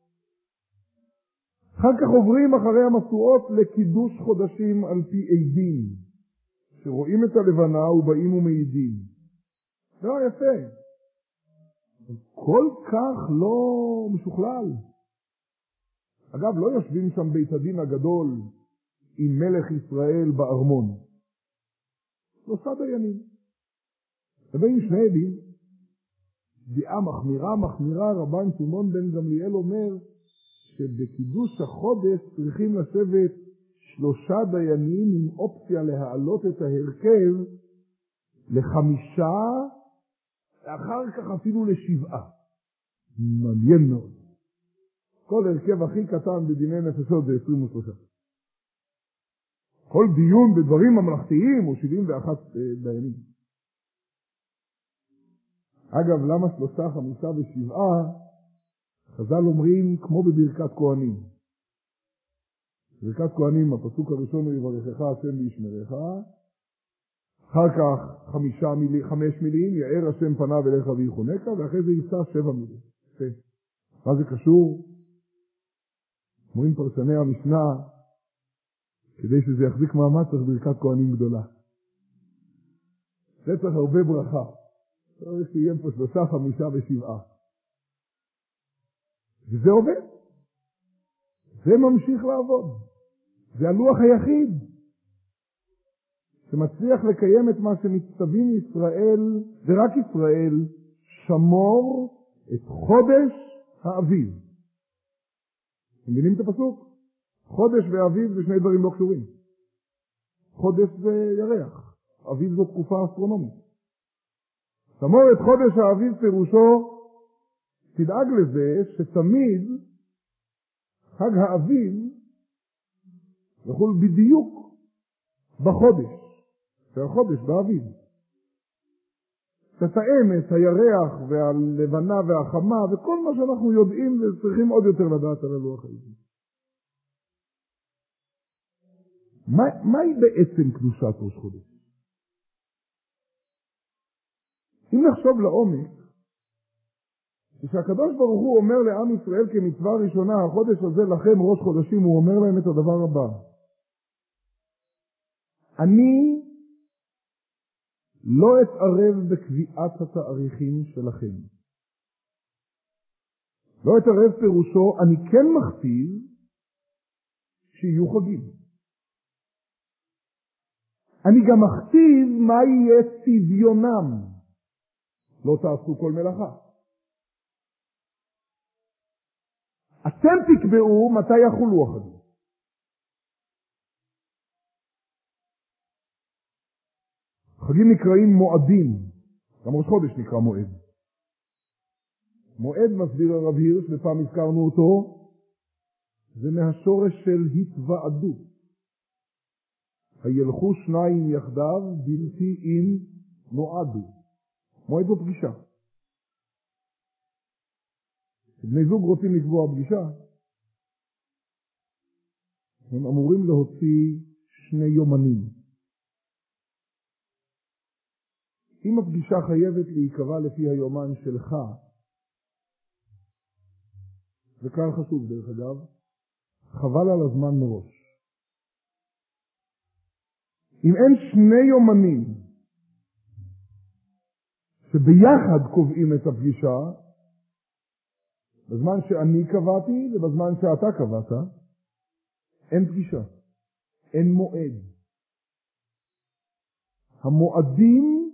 S1: אחר כך עוברים אחרי המסועות לקידוש חודשים על פי עדים, שרואים את הלבנה ובאים ומעידים. זה יפה. כל כך לא משוכלל. אגב, לא יושבים שם בית הדין הגדול עם מלך ישראל בארמון. 3 דיינים. ובאים 2 עדים. דעה מחמירה, רבן שמעון בן גמליאל אומר שבקידוש החודש צריכים לשבת 3 דיינים עם אופציה להעלות את ההרכב ל5, ואחר כך אפילו ל7. מעניין מאוד. כל הרכב הכי קטן בדיני נפשות זה 23. כל דיון בדברים ממלכתיים הוא 71 דיינים. אגב, למה 3, 5 ו7? חז"ל אומרים כמו בברכת כהנים. ברכת כהנים, הפסוק הראשון הוא יברכך השם וישמרך. אחר כך 5 מילים, יאר השם פניו אליך ויחונקה, ואחרי זה יישא 7 מילים. מה זה קשור? אומרים פרשני המשנה, כדי שזה יחזיק מעמד צריך ברכת כהנים גדולה. זה צריך הרבה ברכה. צריך שיהיה פה 3, 5 ו7. וזה עובד. זה ממשיך לעבוד. זה הלוח היחיד שמצליח לקיים את מה שמצטווים ישראל, ורק ישראל, שמור את חודש האביב. אתם מבינים את הפסוק? חודש ואביב זה שני דברים לא קשורים. חודש זה ירח, אביב זו תקופה אסטרונומית. שמור את חודש האביב פירושו, תדאג לזה שתמיד חג האביב יחול בדיוק בחודש, שהחודש באביב. תתאם את הירח והלבנה והחמה וכל מה שאנחנו יודעים וצריכים עוד יותר לדעת על הלוח העברי. מהי בעצם קדושת ראש חודש? אם נחשוב לעומק, כשהקדוש ברוך הוא אומר לעם ישראל כמצווה ראשונה, החודש הזה לכם ראש חודשים, הוא אומר להם את הדבר הבא: אני לא אתערב בקביעת התאריכים שלכם. לא אתערב פירושו, אני כן מכתיב שיהיו חגים. אני גם מכתיב מה יהיה צביונם. לא תעשו כל מלאכה. אתם תקבעו מתי יחולו החגים. חגים נקראים מועדים. גם ראש חודש נקרא מועד. מועד, מסביר הרב הירש, בפעם הזכרנו אותו, זה מהשורש של התוועדות. הילכו שניים יחדיו בלתי אם נועדו. מועד זו פגישה. בני זוג רוצים לקבוע פגישה, הם אמורים להוציא שני יומנים. אם הפגישה חייבת להיקבע לפי היומן שלך, וכאן חשוב דרך אגב, חבל על הזמן מראש. אם אין שני יומנים שביחד קובעים את הפגישה, בזמן שאני קבעתי ובזמן שאתה קבעת, אין פגישה, אין מועד. המועדים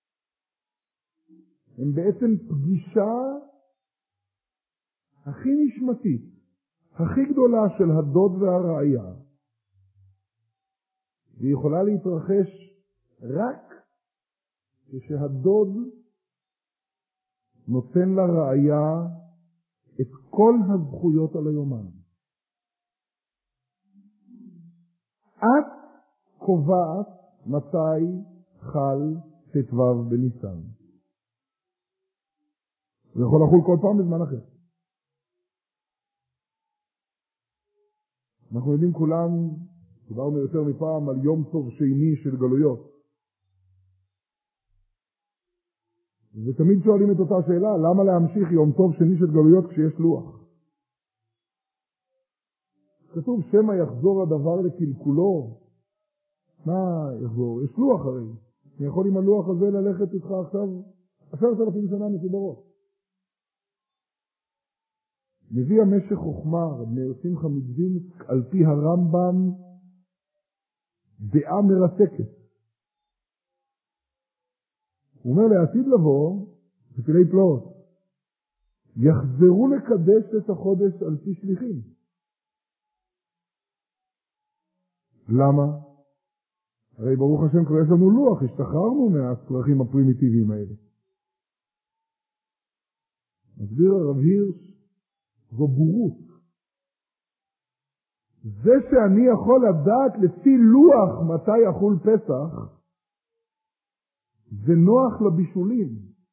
S1: הם בעצם פגישה הכי נשמתית, הכי גדולה של הדוד והרעיה. והיא יכולה להתרחש רק כשהדוד נותן לרעיה את כל הזכויות על היומן. את קובעת מתי חל ט"ו בניסן. זה יכול לחול כל פעם בזמן אחר. אנחנו יודעים כולם, דיברנו יותר מפעם על יום טוב שני של גלויות. ותמיד שואלים את אותה שאלה, למה להמשיך יום טוב שני של גלויות כשיש לוח? כתוב שמא יחזור הדבר לקלקולו. מה יחזור? יש לוח הרי. אני יכול עם הלוח הזה ללכת איתך עכשיו 10,000 שנה מסודרות. מביא המשך חוכמה, רב מאיר שמחה מדווינסק, על פי הרמב"ם, דעה מרתקת. הוא אומר לעתיד לבוא, בפלאי פלאות, יחזרו לקדש את החודש על פי שליחים. למה? הרי ברוך השם כבר יש לנו לוח, השתחררנו מהצרכים הפרימיטיביים האלה. מסביר הרב הירש, זו בורות. זה שאני יכול לדעת לפי לוח מתי יחול פסח, זה נוח לבישולים,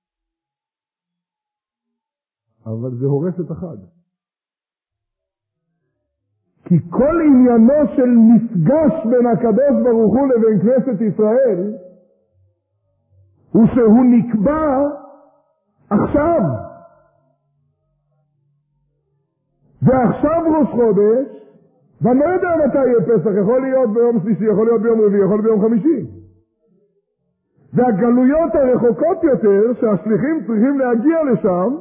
S1: אבל זה הורס את החג. כי כל עניינו של מפגש בין הקדוש ברוך הוא לבין כנסת ישראל, הוא שהוא נקבע עכשיו. ועכשיו ראש חודש, ואני לא יודע מתי יהיה פסח, יכול להיות ביום שלישי, יכול להיות ביום רביעי, יכול להיות ביום חמישי. והגלויות הרחוקות יותר, שהשליחים צריכים להגיע לשם,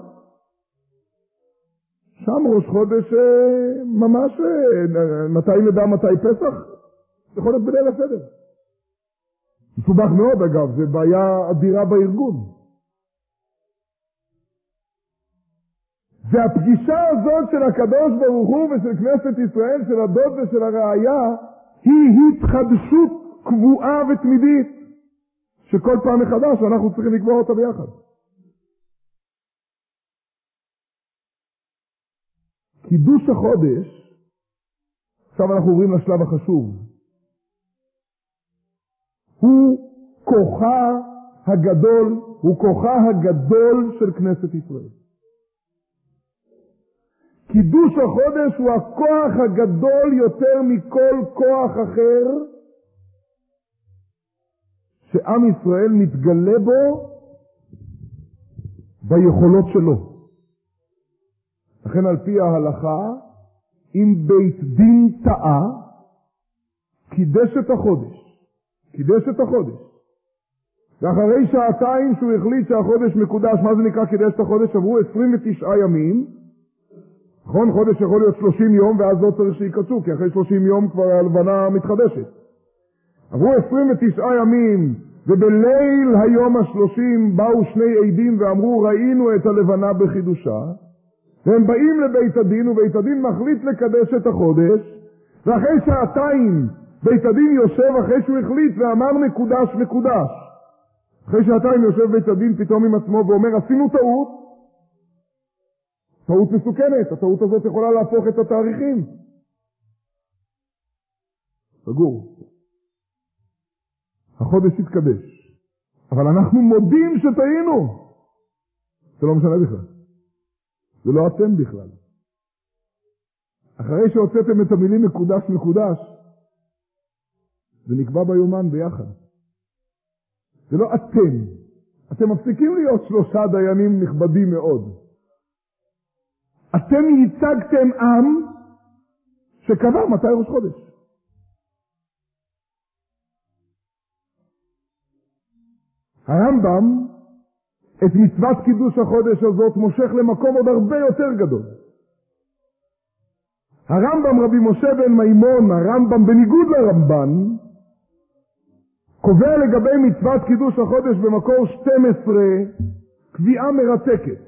S1: שם ראש חודש ממש, מתי נדע מתי פסח? יכול להיות בליל הסדר. מסובך מאוד אגב, זה בעיה אדירה בארגון. והפגישה הזאת של הקדוש ברוך הוא ושל כנסת ישראל, של הדוד ושל הרעיה, היא התחדשות קבועה ותמידית, שכל פעם מחדש אנחנו צריכים לקבוע אותה ביחד. קידוש החודש, עכשיו אנחנו עוברים לשלב החשוב, הוא כוחה הגדול של כנסת ישראל. קידוש החודש הוא הכוח הגדול יותר מכל כוח אחר שעם ישראל מתגלה בו ביכולות שלו. לכן על פי ההלכה, אם בית דין טעה, קידש את החודש. ואחרי שעתיים שהוא החליט שהחודש מקודש, מה זה נקרא קידש את החודש? עברו 29 ימים, נכון? חודש יכול להיות 30 יום, ואז לא צריך שיקצו, כי אחרי 30 יום כבר הלבנה מתחדשת. עברו 29 ימים, ובליל היום ה-30 באו שני עדים ואמרו, ראינו את הלבנה בחידושה, והם באים לבית הדין, ובית הדין מחליט לקדש את החודש, ואחרי שעתיים בית הדין יושב אחרי שהוא החליט ואמר מקודש. אחרי שעתיים יושב בית הדין פתאום עם עצמו ואומר, עשינו טעות מסוכנת, הטעות הזאת יכולה להפוך את התאריכים. סגור. החודש יתקדש, אבל אנחנו מודים שטעינו. זה לא משנה בכלל. זה לא אתם בכלל. אחרי שהוצאתם את המילים מקודש, זה נקבע ביומן ביחד. זה לא אתם. אתם מפסיקים להיות 3 דיינים נכבדים מאוד. אתם ייצגתם עם שקבע מתי ראש חודש. הרמב"ם את מצוות קידוש החודש הזאת מושך למקום עוד הרבה יותר גדול. הרמב"ם, רבי משה בן מימון, הרמב"ם בניגוד לרמב"ן, קובע לגבי מצוות קידוש החודש במקור 12 קביעה מרתקת.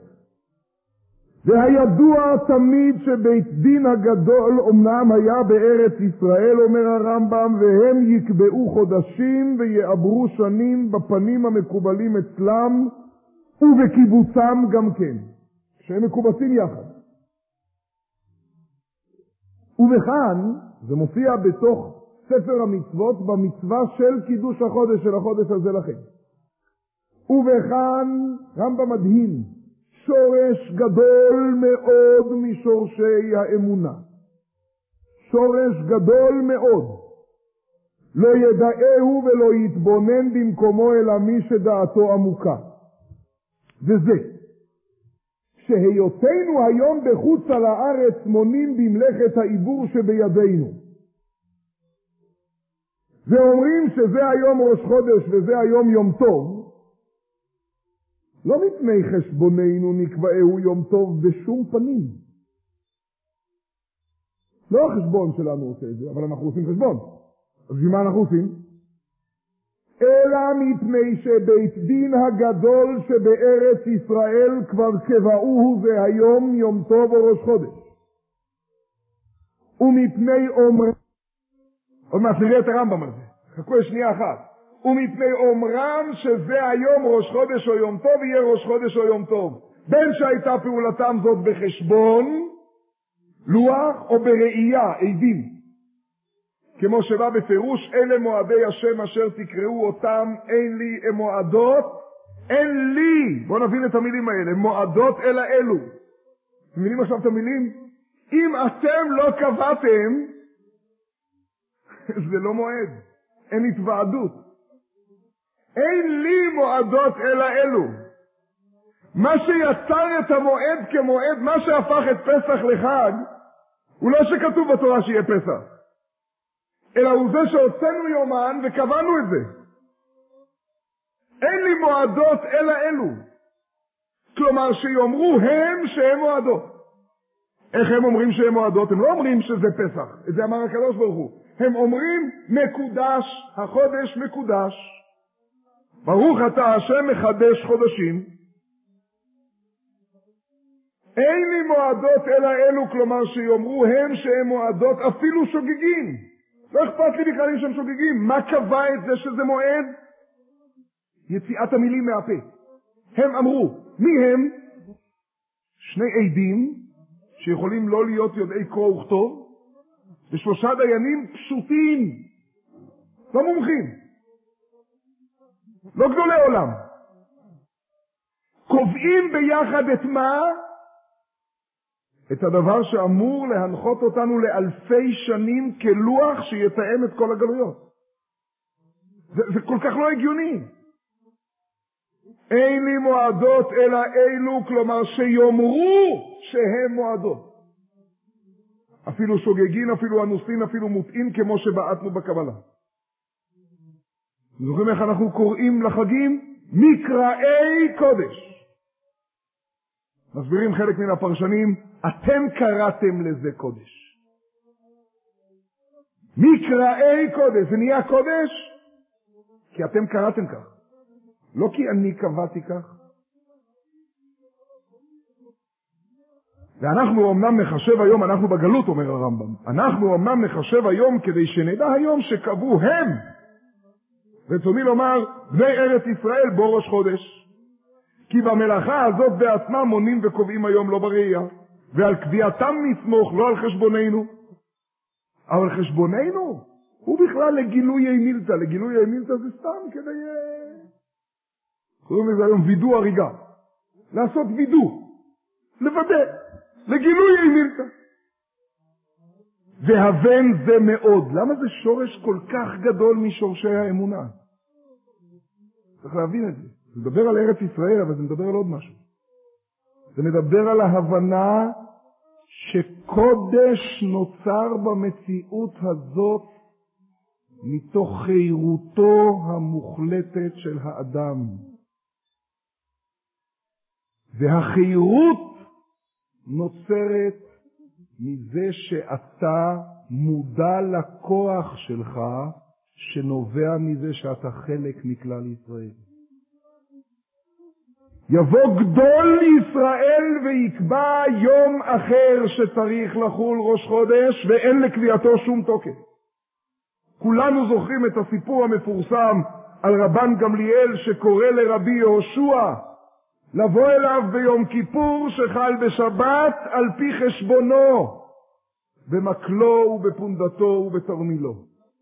S1: והידוע תמיד שבית דין הגדול אמנם היה בארץ ישראל, אומר הרמב"ם, והם יקבעו חודשים ויעברו שנים בפנים המקובלים אצלם ובקיבוצם גם כן, שהם מקובצים יחד. ובכאן, זה מופיע בתוך ספר המצוות, במצווה של קידוש החודש, של החודש הזה לכם. ובכאן, רמב"ם מדהים, שורש גדול מאוד משורשי האמונה. שורש גדול מאוד. לא ידעהו ולא יתבונן במקומו אלא מי שדעתו עמוקה. וזה, שהיותנו היום בחוץ על הארץ מונים במלאכת העיבור שבידינו. ואומרים שזה היום ראש חודש וזה היום יום טוב, לא מפני חשבוננו נקבעהו יום טוב בשום פנים. לא החשבון שלנו עושה את זה, אבל אנחנו עושים חשבון. אז מה אנחנו עושים? אלא מפני שבית דין הגדול שבארץ ישראל כבר קבעוהו זה היום יום טוב או ראש חודש. ומפני אומרם, עוד מעט נראה את הרמב"ם על זה, חכו שנייה אחת. ומפני אומרם שזה היום ראש חודש או יום טוב, יהיה ראש חודש או יום טוב. בין שהייתה פעולתם זאת בחשבון, לוח, או בראייה, עדים. כמו שבא בפירוש, אלה מועדי השם אשר תקראו אותם, אין לי מועדות, אין לי, בואו נבין את המילים האלה, מועדות אלא אלו. אתם מבינים עכשיו את המילים? אם אתם לא קבעתם, זה לא מועד, אין התוועדות. אין לי מועדות אלא אלו. מה שיצר את המועד כמועד, מה שהפך את פסח לחג, הוא לא שכתוב בתורה שיהיה פסח, אלא הוא זה שהוצאנו יומן וקבענו את זה. אין לי מועדות אלא אלו. כלומר שיאמרו הם שהם מועדות. איך הם אומרים שהם מועדות? הם לא אומרים שזה פסח, את זה אמר הקדוש ברוך הוא. הם אומרים מקודש, החודש מקודש. ברוך אתה השם מחדש חודשים. אין לי מועדות אלא אלו, כלומר שיאמרו הם שהם מועדות, אפילו שוגגים. לא אכפת לי בכלל אם שהם שוגגים. מה קבע את זה שזה מועד? יציאת המילים מהפה. הם אמרו. מי הם? שני עדים שיכולים לא להיות יודעי קרוא וכתוב, ושלושה דיינים פשוטים, לא מומחים, לא גדולי עולם. קובעים ביחד את מה? את הדבר שאמור להנחות אותנו לאלפי שנים כלוח שיתאם את כל הגלויות. זה כל כך לא הגיוני. אין לי מועדות אלא אילו, כלומר שיאמרו שהם מועדות. אפילו שוגגין, אפילו אנוסין, אפילו מוטעים, כמו שבעטנו בקבלה. זוכרים איך אנחנו קוראים לחגים? מקראי קודש. מסבירים חלק מן הפרשנים, אתם קראתם לזה קודש. מקראי קודש, זה נהיה קודש כי אתם קראתם כך, לא כי אני קבעתי כך. ואנחנו אמנם נחשב היום, אנחנו בגלות, אומר הרמב"ם, אנחנו אמנם נחשב היום כדי שנדע היום שקבעו הם. רצוני לומר, בני ארץ ישראל בו ראש חודש, כי במלאכה הזאת בעצמם מונים וקובעים היום לא בראייה, ועל קביעתם נסמוך, לא על חשבוננו. אבל חשבוננו הוא בכלל לגילוי מילתא. לגילוי מילתא זה סתם כדי, קוראים לזה היום וידוא הריגה, לעשות וידוא, לוודא, לגילוי מילתא. והבן זה מאוד. למה זה שורש כל כך גדול משורשי האמונה? צריך להבין את זה. זה מדבר על ארץ ישראל, אבל זה מדבר על עוד משהו. זה מדבר על ההבנה שקודש נוצר במציאות הזאת מתוך חירותו המוחלטת של האדם. והחירות נוצרת מזה שאתה מודע לכוח שלך, שנובע מזה שאתה חלק מכלל ישראל. יבוא גדול ישראל ויקבע יום אחר שצריך לחול ראש חודש, ואין לקביעתו שום תוקף. כולנו זוכרים את הסיפור המפורסם על רבן גמליאל שקורא לרבי יהושע לבוא אליו ביום כיפור שחל בשבת על פי חשבונו, במקלו ובפונדתו ובתרמילו.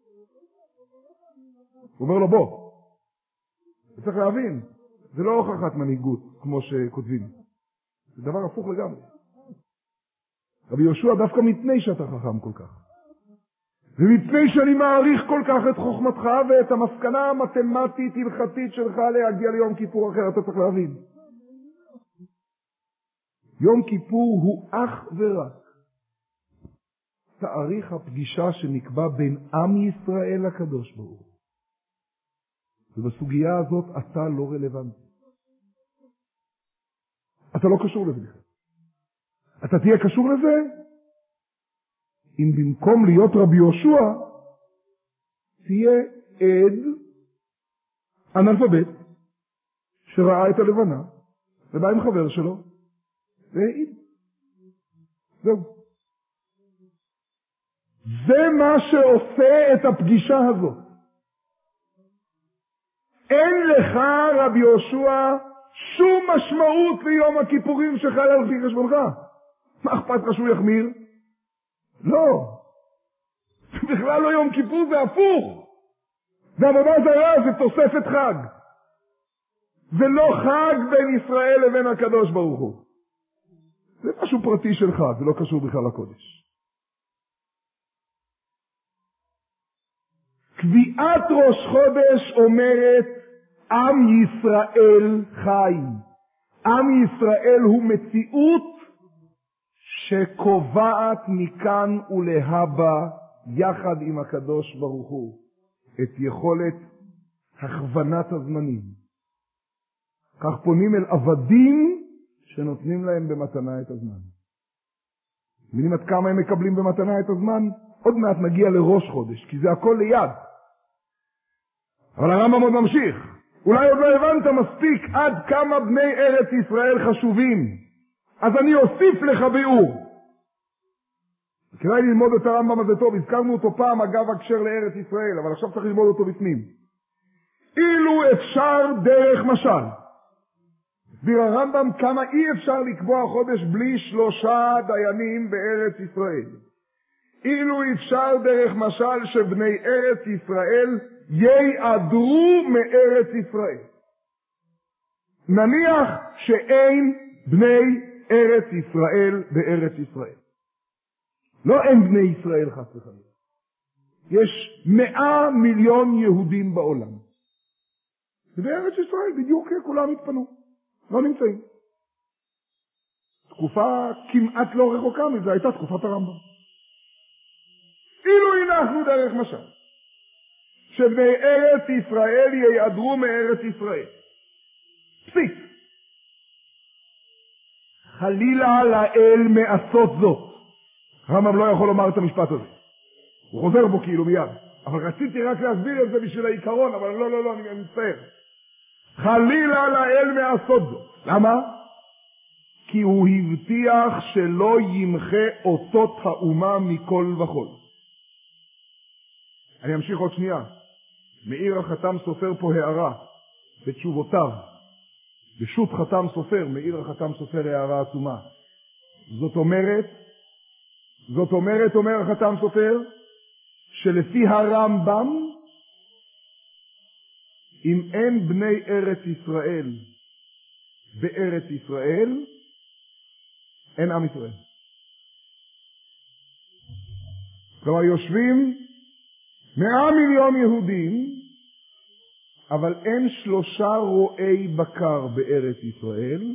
S1: הוא אומר לו בוא. צריך להבין, זה לא הוכחת מנהיגות כמו שכותבים, זה דבר הפוך לגמרי. רבי יהושע, דווקא מפני שאתה חכם כל כך, ומפני שאני מעריך כל כך את חוכמתך ואת המסקנה המתמטית הלכתית שלך להגיע ליום כיפור אחר, אתה צריך להבין, יום כיפור הוא אך ורק תאריך הפגישה שנקבע בין עם ישראל לקדוש ברוך הוא. ובסוגיה הזאת אתה לא רלוונטי. אתה לא קשור לזה בכלל. אתה תהיה קשור לזה אם במקום להיות רבי יהושע תהיה עד אנאלפבית שראה את הלבנה ובא עם חבר שלו והעיד. זהו. זה מה שעושה את הפגישה הזאת. אין לך רבי יהושע שום משמעות ליום הכיפורים שחל על פי חשבונך. מה אכפת לך שהוא יחמיר? לא. בכלל לא יום כיפור, זה הפוך. זה עבודה זרה, זה תוספת חג. זה לא חג בין ישראל לבין הקדוש ברוך הוא. זה משהו פרטי שלך, זה לא קשור בכלל לקודש. קביעת ראש חודש אומרת עם ישראל חי. עם ישראל הוא מציאות שקובעת מכאן ולהבא יחד עם הקדוש ברוך הוא את יכולת הכוונת הזמנים. כך פונים אל עבדים שנותנים להם במתנה את הזמן. מבינים עד כמה הם מקבלים במתנה את הזמן? עוד מעט נגיע לראש חודש, כי זה הכל ליד. אבל הרמב"ם עוד ממשיך. אולי עוד לא הבנת מספיק עד כמה בני ארץ ישראל חשובים. אז אני אוסיף לך ביאור. כדאי ללמוד את הרמב"ם הזה טוב, הזכרנו אותו פעם אגב הקשר לארץ ישראל, אבל עכשיו צריך ללמוד אותו בפנים. אילו אפשר דרך משל. הסביר הרמב"ם כמה אי אפשר לקבוע חודש בלי 3 דיינים בארץ ישראל. אילו אפשר דרך משל שבני ארץ ישראל ייעדרו מארץ ישראל. נניח שאין בני ארץ ישראל בארץ ישראל. לא אין בני ישראל חס וחלילה. יש 100 מיליון יהודים בעולם. ובארץ ישראל בדיוק כולם התפנו. לא נמצאים. תקופה כמעט לא רחוקה מזה הייתה תקופת הרמב"ם. אילו הנחנו דרך משל שבני ארץ ישראל ייעדרו מארץ ישראל. פסיק. חלילה לאל מעשות זאת. הרמב"ם לא יכול לומר את המשפט הזה. הוא חוזר בו כאילו מיד. אבל רציתי רק להסביר את זה בשביל העיקרון, אבל לא, אני מצטער. חלילה לאל מעשות זאת. למה? כי הוא הבטיח שלא ימחה אותות האומה מכל וכל. אני אמשיך עוד שנייה. מאיר החתם סופר פה הערה בתשובותיו. בשו"ת חתם סופר, מאיר החתם סופר הערה עצומה. זאת אומרת, אומר החתם סופר, שלפי הרמב"ם, אם אין בני ארץ ישראל בארץ ישראל, אין עם ישראל. כלומר, יושבים 100 מיליון יהודים, אבל אין 3 רועי בקר בארץ ישראל,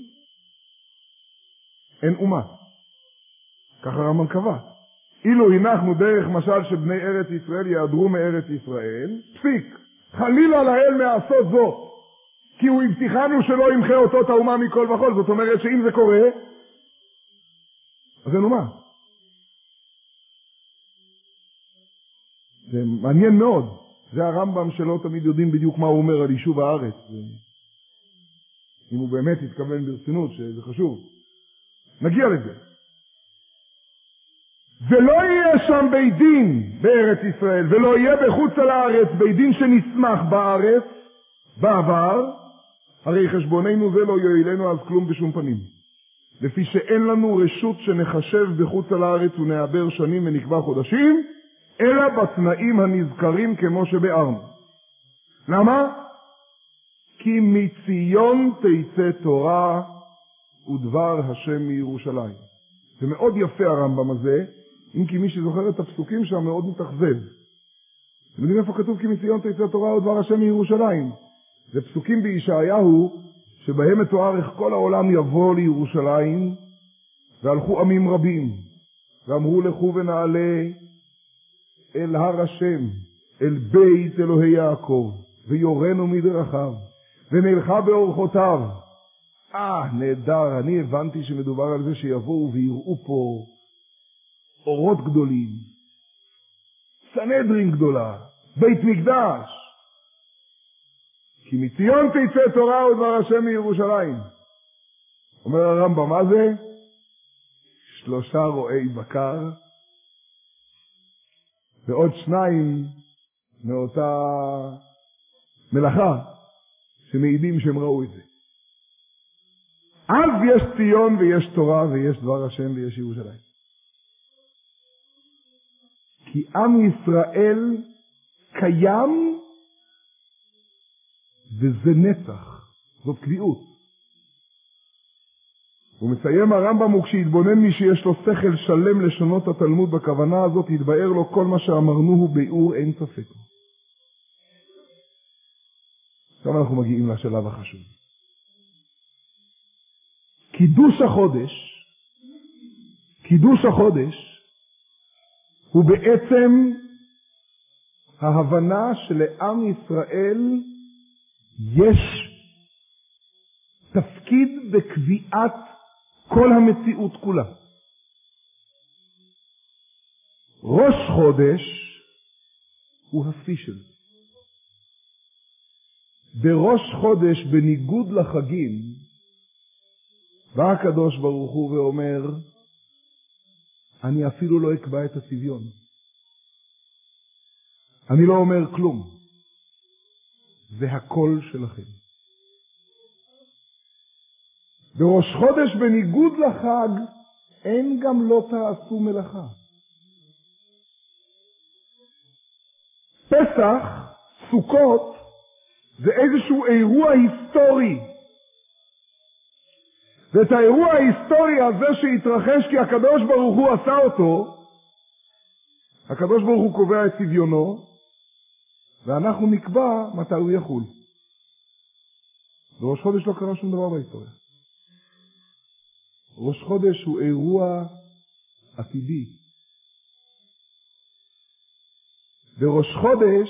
S1: אין אומה. ככה הרמב"ם קבע. אילו הנחנו דרך משל שבני ארץ ישראל יעדרו מארץ ישראל, פסיק, חלילה לאל מעשות זאת, כי הוא הבטיחנו שלא ימחה אותות האומה מכל וכל. זאת אומרת שאם זה קורה, אז אין אומה. זה מעניין מאוד. זה הרמב"ם שלא תמיד יודעים בדיוק מה הוא אומר על יישוב הארץ. אם הוא באמת התכוון ברצינות שזה חשוב. נגיע לזה. ולא יהיה שם בית דין בארץ ישראל, ולא יהיה בחוץ על הארץ בית דין שנסמך בארץ, בעבר, הרי חשבוננו זה לא יועילנו אז כלום בשום פנים. לפי שאין לנו רשות שנחשב בחוץ על הארץ ונעבר שנים ונקבע חודשים, אלא בתנאים הנזכרים כמו שבארנו. למה? כי מציון תצא תורה ודבר השם מירושלים. זה מאוד יפה הרמב"ם הזה, אם כי מי שזוכר את הפסוקים שם מאוד מתאכזב. אתם יודעים איפה כתוב כי מציון תצא תורה ודבר השם מירושלים? זה פסוקים בישעיהו שבהם מתואר איך כל העולם יבוא לירושלים, והלכו עמים רבים ואמרו לכו ונעלה אל הר השם, אל בית אלוהי יעקב, ויורנו מדרכיו, ונלכה באורחותיו. נהדר, אני הבנתי שמדובר על זה שיבואו ויראו פה אורות גדולים, סנהדרין גדולה, בית מקדש. כי מציון תצא תורה ודבר השם מירושלים. אומר הרמב"ם, מה זה? 3 רועי בקר, ועוד 2 מאותה מלאכה שמעידים שהם ראו את זה. אז יש ציון ויש תורה ויש דבר השם ויש ירושלים. כי עם ישראל קיים וזה נצח, זאת קביעות. הוא מסיים הרמב"ם, וכשיתבונן מי שיש לו שכל שלם לשונות התלמוד בכוונה הזאת, יתבאר לו כל מה שאמרנוהו ביאור אין ספק. עכשיו אנחנו מגיעים לשלב החשוב. קידוש החודש הוא בעצם ההבנה שלעם ישראל יש תפקיד בקביעת כל המציאות כולה. ראש חודש הוא השיא של זה. בראש חודש, בניגוד לחגים, בא הקדוש ברוך הוא ואומר, אני אפילו לא אקבע את הצביון. אני לא אומר כלום. זה הכל שלכם. בראש חודש, בניגוד לחג, אין גם לא תעשו מלאכה. פסח, סוכות, זה איזשהו אירוע היסטורי. ואת האירוע ההיסטורי הזה שהתרחש כי הקדוש ברוך הוא עשה אותו, הקדוש ברוך הוא קובע את צביונו, ואנחנו נקבע מתי הוא יחול. בראש חודש לא קרה שום דבר בהיסטוריה. ראש חודש הוא אירוע עתידי. בראש חודש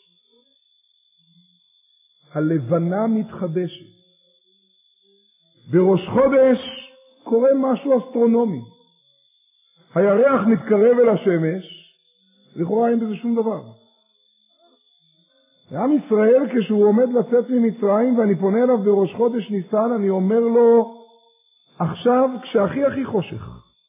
S1: הלבנה מתחדשת. בראש חודש קורה משהו אסטרונומי. הירח מתקרב אל השמש, לכאורה אין בזה שום דבר. עם ישראל כשהוא עומד לצאת ממצרים ואני פונה אליו בראש חודש ניסן, אני אומר לו, עכשיו כשהכי הכי חושך,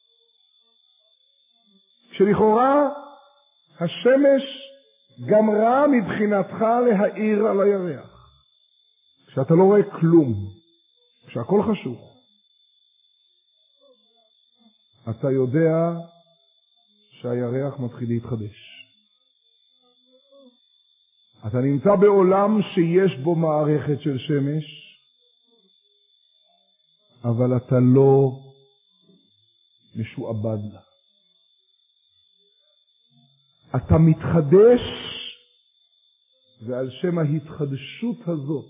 S1: כשלכאורה השמש גמרה מבחינתך להאיר על הירח, כשאתה לא רואה כלום, כשהכל חשוך, אתה יודע שהירח מתחיל להתחדש. אתה נמצא בעולם שיש בו מערכת של שמש, אבל אתה לא משועבד לה. אתה מתחדש, ועל שם ההתחדשות הזאת,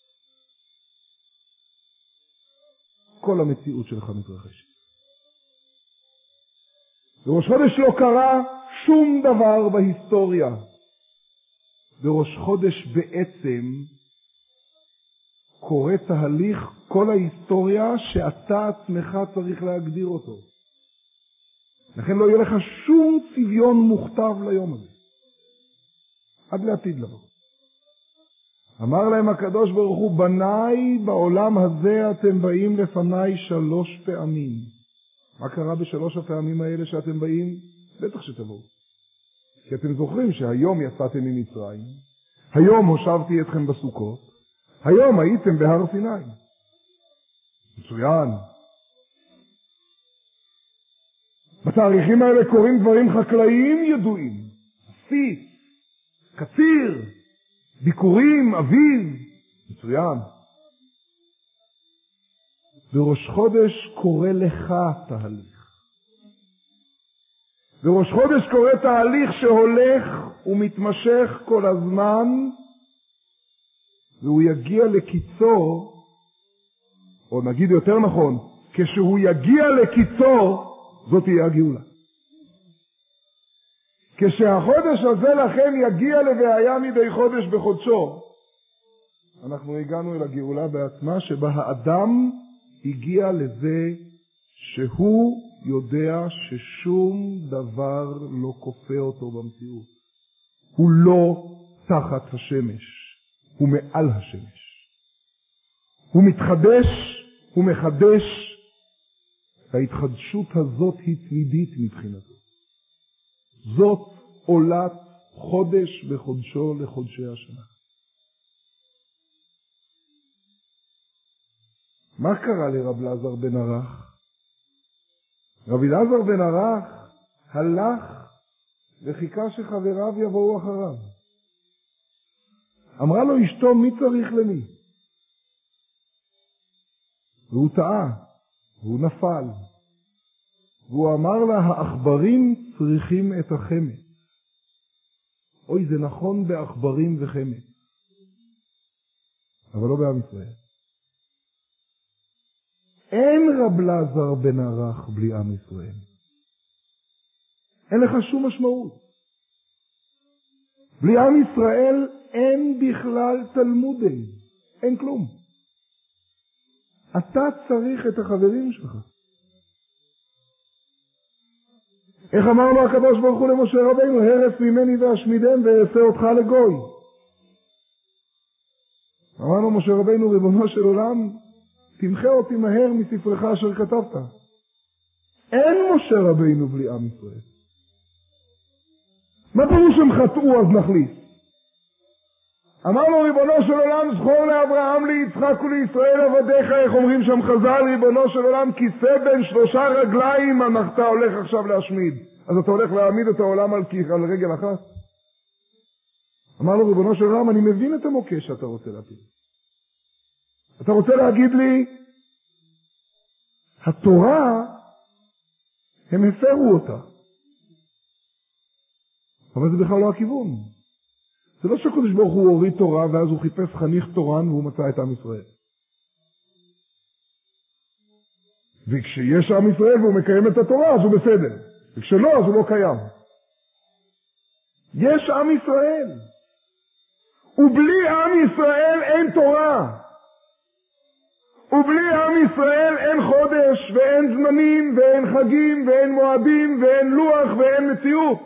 S1: כל המציאות שלך מתרחשת. בראש חודש לא קרה שום דבר בהיסטוריה. בראש חודש בעצם קורה תהליך כל ההיסטוריה שאתה עצמך צריך להגדיר אותו. לכן לא יהיה לך שום צביון מוכתב ליום הזה. עד לעתיד לבוא. אמר להם הקדוש ברוך הוא, בניי בעולם הזה אתם באים לפניי 3 פעמים. מה קרה ב3 הפעמים האלה שאתם באים? בטח שתבואו. כי אתם זוכרים שהיום יצאתם ממצרים, היום הושבתי אתכם בסוכות, היום הייתם בהר סיני. מצוין. בתאריכים האלה קורים דברים חקלאיים ידועים. סיץ, קציר, ביקורים, אביב. מצוין. בראש חודש קורה לך תהליך. בראש חודש קורה תהליך שהולך ומתמשך כל הזמן, והוא יגיע לקיצו, או נגיד יותר נכון, כשהוא יגיע לקיצו, זאת תהיה הגאולה. כשהחודש הזה לכם יגיע לבעיה מדי חודש בחודשו, אנחנו הגענו אל הגאולה בעצמה, שבה האדם הגיע לזה שהוא יודע ששום דבר לא כופה אותו במציאות. הוא לא תחת השמש, הוא מעל השמש. הוא מתחדש, הוא מחדש. ההתחדשות הזאת היא תמידית מבחינתו. זאת עולת חודש בחודשו לחודשי השנה. מה קרה לרב אלעזר בן ערך? רב אלעזר בן ערך הלך וחיכה שחבריו יבואו אחריו. אמרה לו אשתו, מי צריך למי? והוא טעה, והוא נפל. והוא אמר לה, העכברים צריכים את החמץ. אוי, זה נכון בעכברים וחמץ, אבל לא בעם ישראל. אין רב אלעזר בן ערך בלי עם ישראל. אין לך שום משמעות. בלי עם ישראל אין בכלל תלמודי, אין כלום. אתה צריך את החברים שלך. איך אמר לו הקדוש ברוך הוא למשה רבינו, הרף ממני ואשמידם ואעשה אותך לגוי. אמר לו משה רבינו, ריבונו של עולם, תמחה אותי מהר מספרך אשר כתבת. אין משה רבינו בלי עם ישראל. מה פירוש שהם חטאו אז נחליף? אמר לו ריבונו של עולם, זכור לאברהם, ליצחק ולישראל עבדיך, איך אומרים שם חז"ל, ריבונו של עולם, כיסא בין 3 רגליים אתה הולך עכשיו להשמיד. אז אתה הולך להעמיד את העולם על רגל אחת? אמר לו ריבונו של עולם, אני מבין את המוקש שאתה רוצה להפיל. אתה רוצה להגיד לי, התורה, הם הפרו אותה. אבל זה בכלל לא הכיוון. זה לא שקדוש ברוך הוא הוריד תורה ואז הוא חיפש חניך תורן והוא מצא את עם ישראל. וכשיש עם ישראל והוא מקיים את התורה אז הוא בסדר. וכשלא אז הוא לא קיים. יש עם ישראל. ובלי עם ישראל אין תורה. ובלי עם ישראל אין חודש ואין זמנים ואין חגים ואין מועדים ואין לוח ואין מציאות.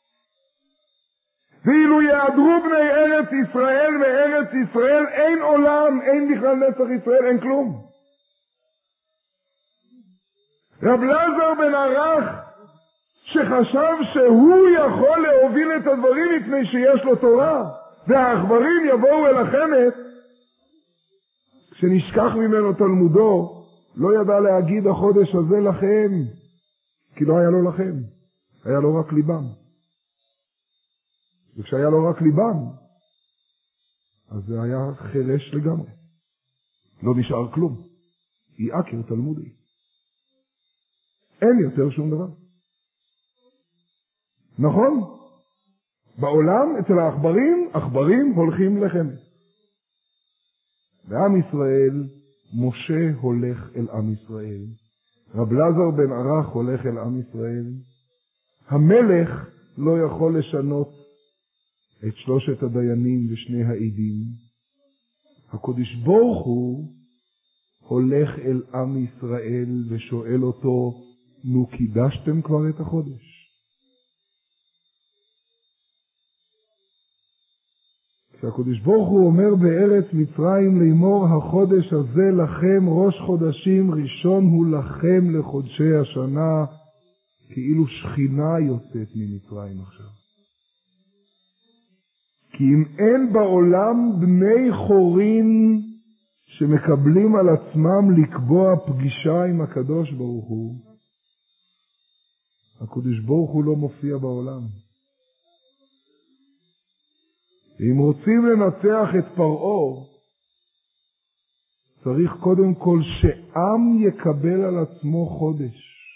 S1: ואילו יעדרו בני ארץ ישראל מארץ ישראל, אין עולם, אין בכלל נצח ישראל, אין כלום. רב לזר בן ערך, שחשב שהוא יכול להוביל את הדברים מפני שיש לו תורה, והעכברים יבואו אל החמת, כשנשכח ממנו תלמודו, לא ידע להגיד החודש הזה לכם, כי לא היה לו לכם, היה לו רק ליבם. וכשהיה לו רק ליבם, אז זה היה חרש לגמרי. לא נשאר כלום. היא עקר תלמודי. אין יותר שום דבר. נכון? בעולם, אצל העכברים, עכברים הולכים לחם. בעם ישראל, משה הולך אל עם ישראל. רב לזר בן ערך הולך אל עם ישראל. המלך לא יכול לשנות את 3 הדיינים ו2 העדים. הקדוש ברוך הוא הולך אל עם ישראל ושואל אותו, נו קידשתם כבר את החודש? כשהקדוש ברוך הוא אומר בארץ מצרים לאמור, החודש הזה לכם ראש חודשים, ראשון הוא לכם לחודשי השנה, כאילו שכינה יוצאת ממצרים עכשיו. כי אם אין בעולם בני חורין שמקבלים על עצמם לקבוע פגישה עם הקדוש ברוך הוא, הקדוש ברוך הוא לא מופיע בעולם. אם רוצים לנצח את פרעה, צריך קודם כל שעם יקבל על עצמו חודש.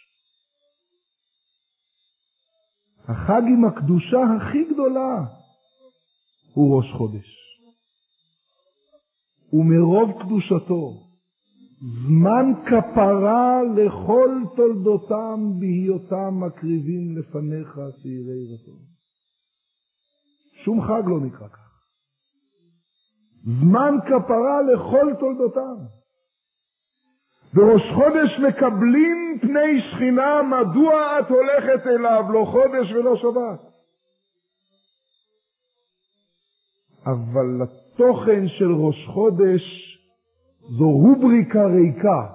S1: החג עם הקדושה הכי גדולה הוא ראש חודש. ומרוב קדושתו, זמן כפרה לכל תולדותם בהיותם מקריבים לפניך שעירי רצון. שום חג לא נקרא כך. זמן כפרה לכל תולדותם. בראש חודש מקבלים פני שכינה, מדוע את הולכת אליו, לא חודש ולא שבת. אבל התוכן של ראש חודש זו רובריקה ריקה,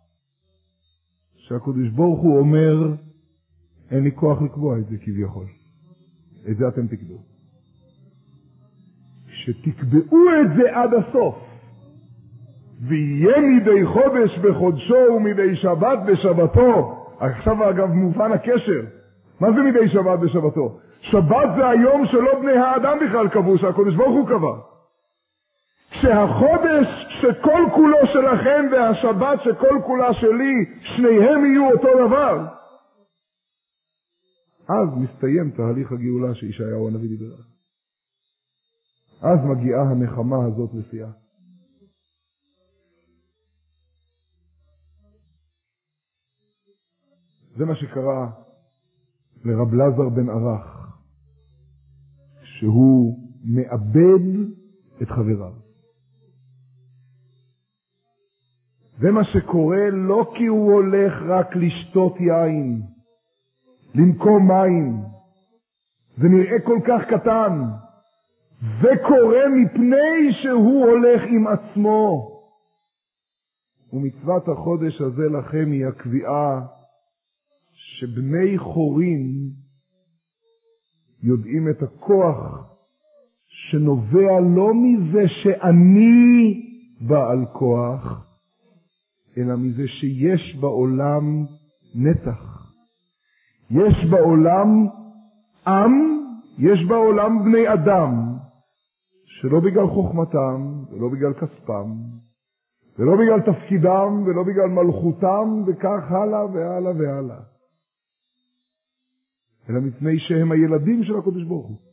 S1: שהקדוש ברוך הוא אומר, אין לי כוח לקבוע את זה כביכול. את זה אתם תקבעו. שתקבעו את זה עד הסוף, ויהיה מדי חודש בחודשו ומדי שבת בשבתו. עכשיו אגב מובן הקשר, מה זה מדי שבת בשבתו? שבת זה היום שלא בני האדם בכלל קבעו, שהקדוש ברוך הוא קבע. כשהחודש שכל כולו שלכם והשבת שכל כולה שלי, שניהם יהיו אותו דבר, אז מסתיים תהליך הגאולה שישעיהו הנביא דיבר. אז מגיעה הנחמה הזאת לשיאה. זה מה שקרה לרב לזר בן ערך, שהוא מאבד את חבריו. זה מה שקורה לא כי הוא הולך רק לשתות יין, למקום מים. זה נראה כל כך קטן. זה קורה מפני שהוא הולך עם עצמו. ומצוות החודש הזה לכם היא הקביעה שבני חורין יודעים את הכוח שנובע לא מזה שאני בעל כוח, אלא מזה שיש בעולם נתח. יש בעולם עם, יש בעולם בני אדם, שלא בגלל חוכמתם, ולא בגלל כספם, ולא בגלל תפקידם, ולא בגלל מלכותם, וכך הלאה והלאה והלאה, אלא מפני שהם הילדים של הקדוש ברוך הוא.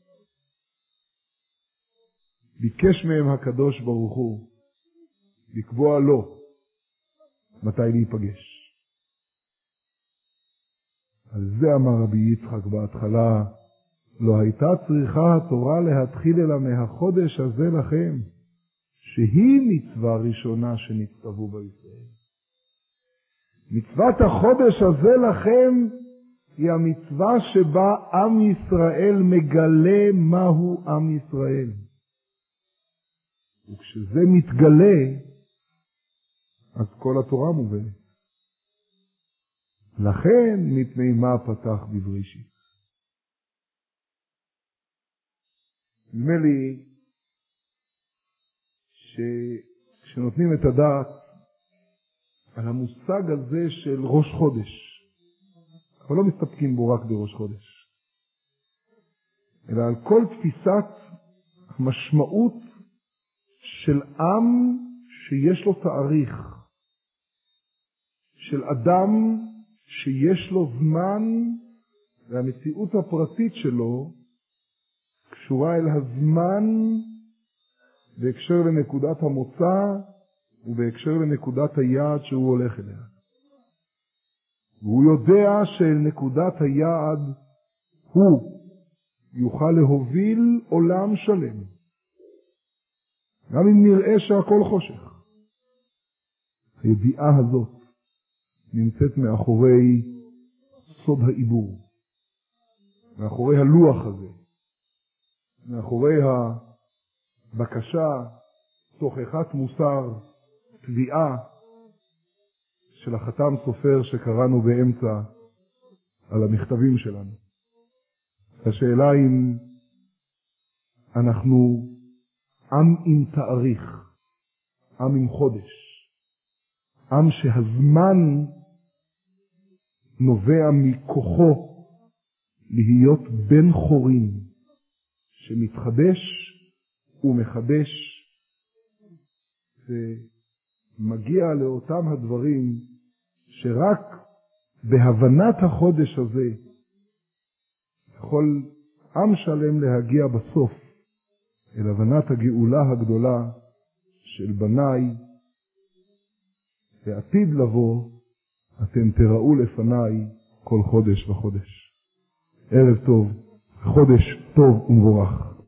S1: ביקש מהם הקדוש ברוך הוא לקבוע לו מתי להיפגש. על זה אמר רבי יצחק בהתחלה, לא הייתה צריכה התורה להתחיל אלא מהחודש הזה לכם, שהיא מצווה ראשונה שנצטוו בישראל. מצוות החודש הזה לכם היא המצווה שבה עם ישראל מגלה מהו עם ישראל. וכשזה מתגלה, אז כל התורה מובנת. לכן מפני מה פתח בבראשית. נדמה לי שכשנותנים את הדעת על המושג הזה של ראש חודש, אנחנו לא מסתפקים בו רק בראש חודש, אלא על כל תפיסת משמעות של עם שיש לו תאריך, של אדם שיש לו זמן, והמציאות הפרטית שלו קשורה אל הזמן בהקשר לנקודת המוצא ובהקשר לנקודת היעד שהוא הולך אליה. והוא יודע שאל נקודת היעד הוא יוכל להוביל עולם שלם, גם אם נראה שהכל חושך. הידיעה הזאת נמצאת מאחורי סוד העיבור, מאחורי הלוח הזה, מאחורי הבקשה, תוכחת מוסר, תביעה של החתם סופר שקראנו באמצע על המכתבים שלנו. השאלה אם אנחנו עם עם תאריך, עם עם חודש, עם שהזמן נובע מכוחו להיות בן חורין שמתחדש ומחדש ומגיע לאותם הדברים שרק בהבנת החודש הזה יכול עם שלם להגיע בסוף אל הבנת הגאולה הגדולה של בניי ועתיד לבוא אתם תראו לפניי כל חודש וחודש. ערב טוב, חודש טוב ומבורך.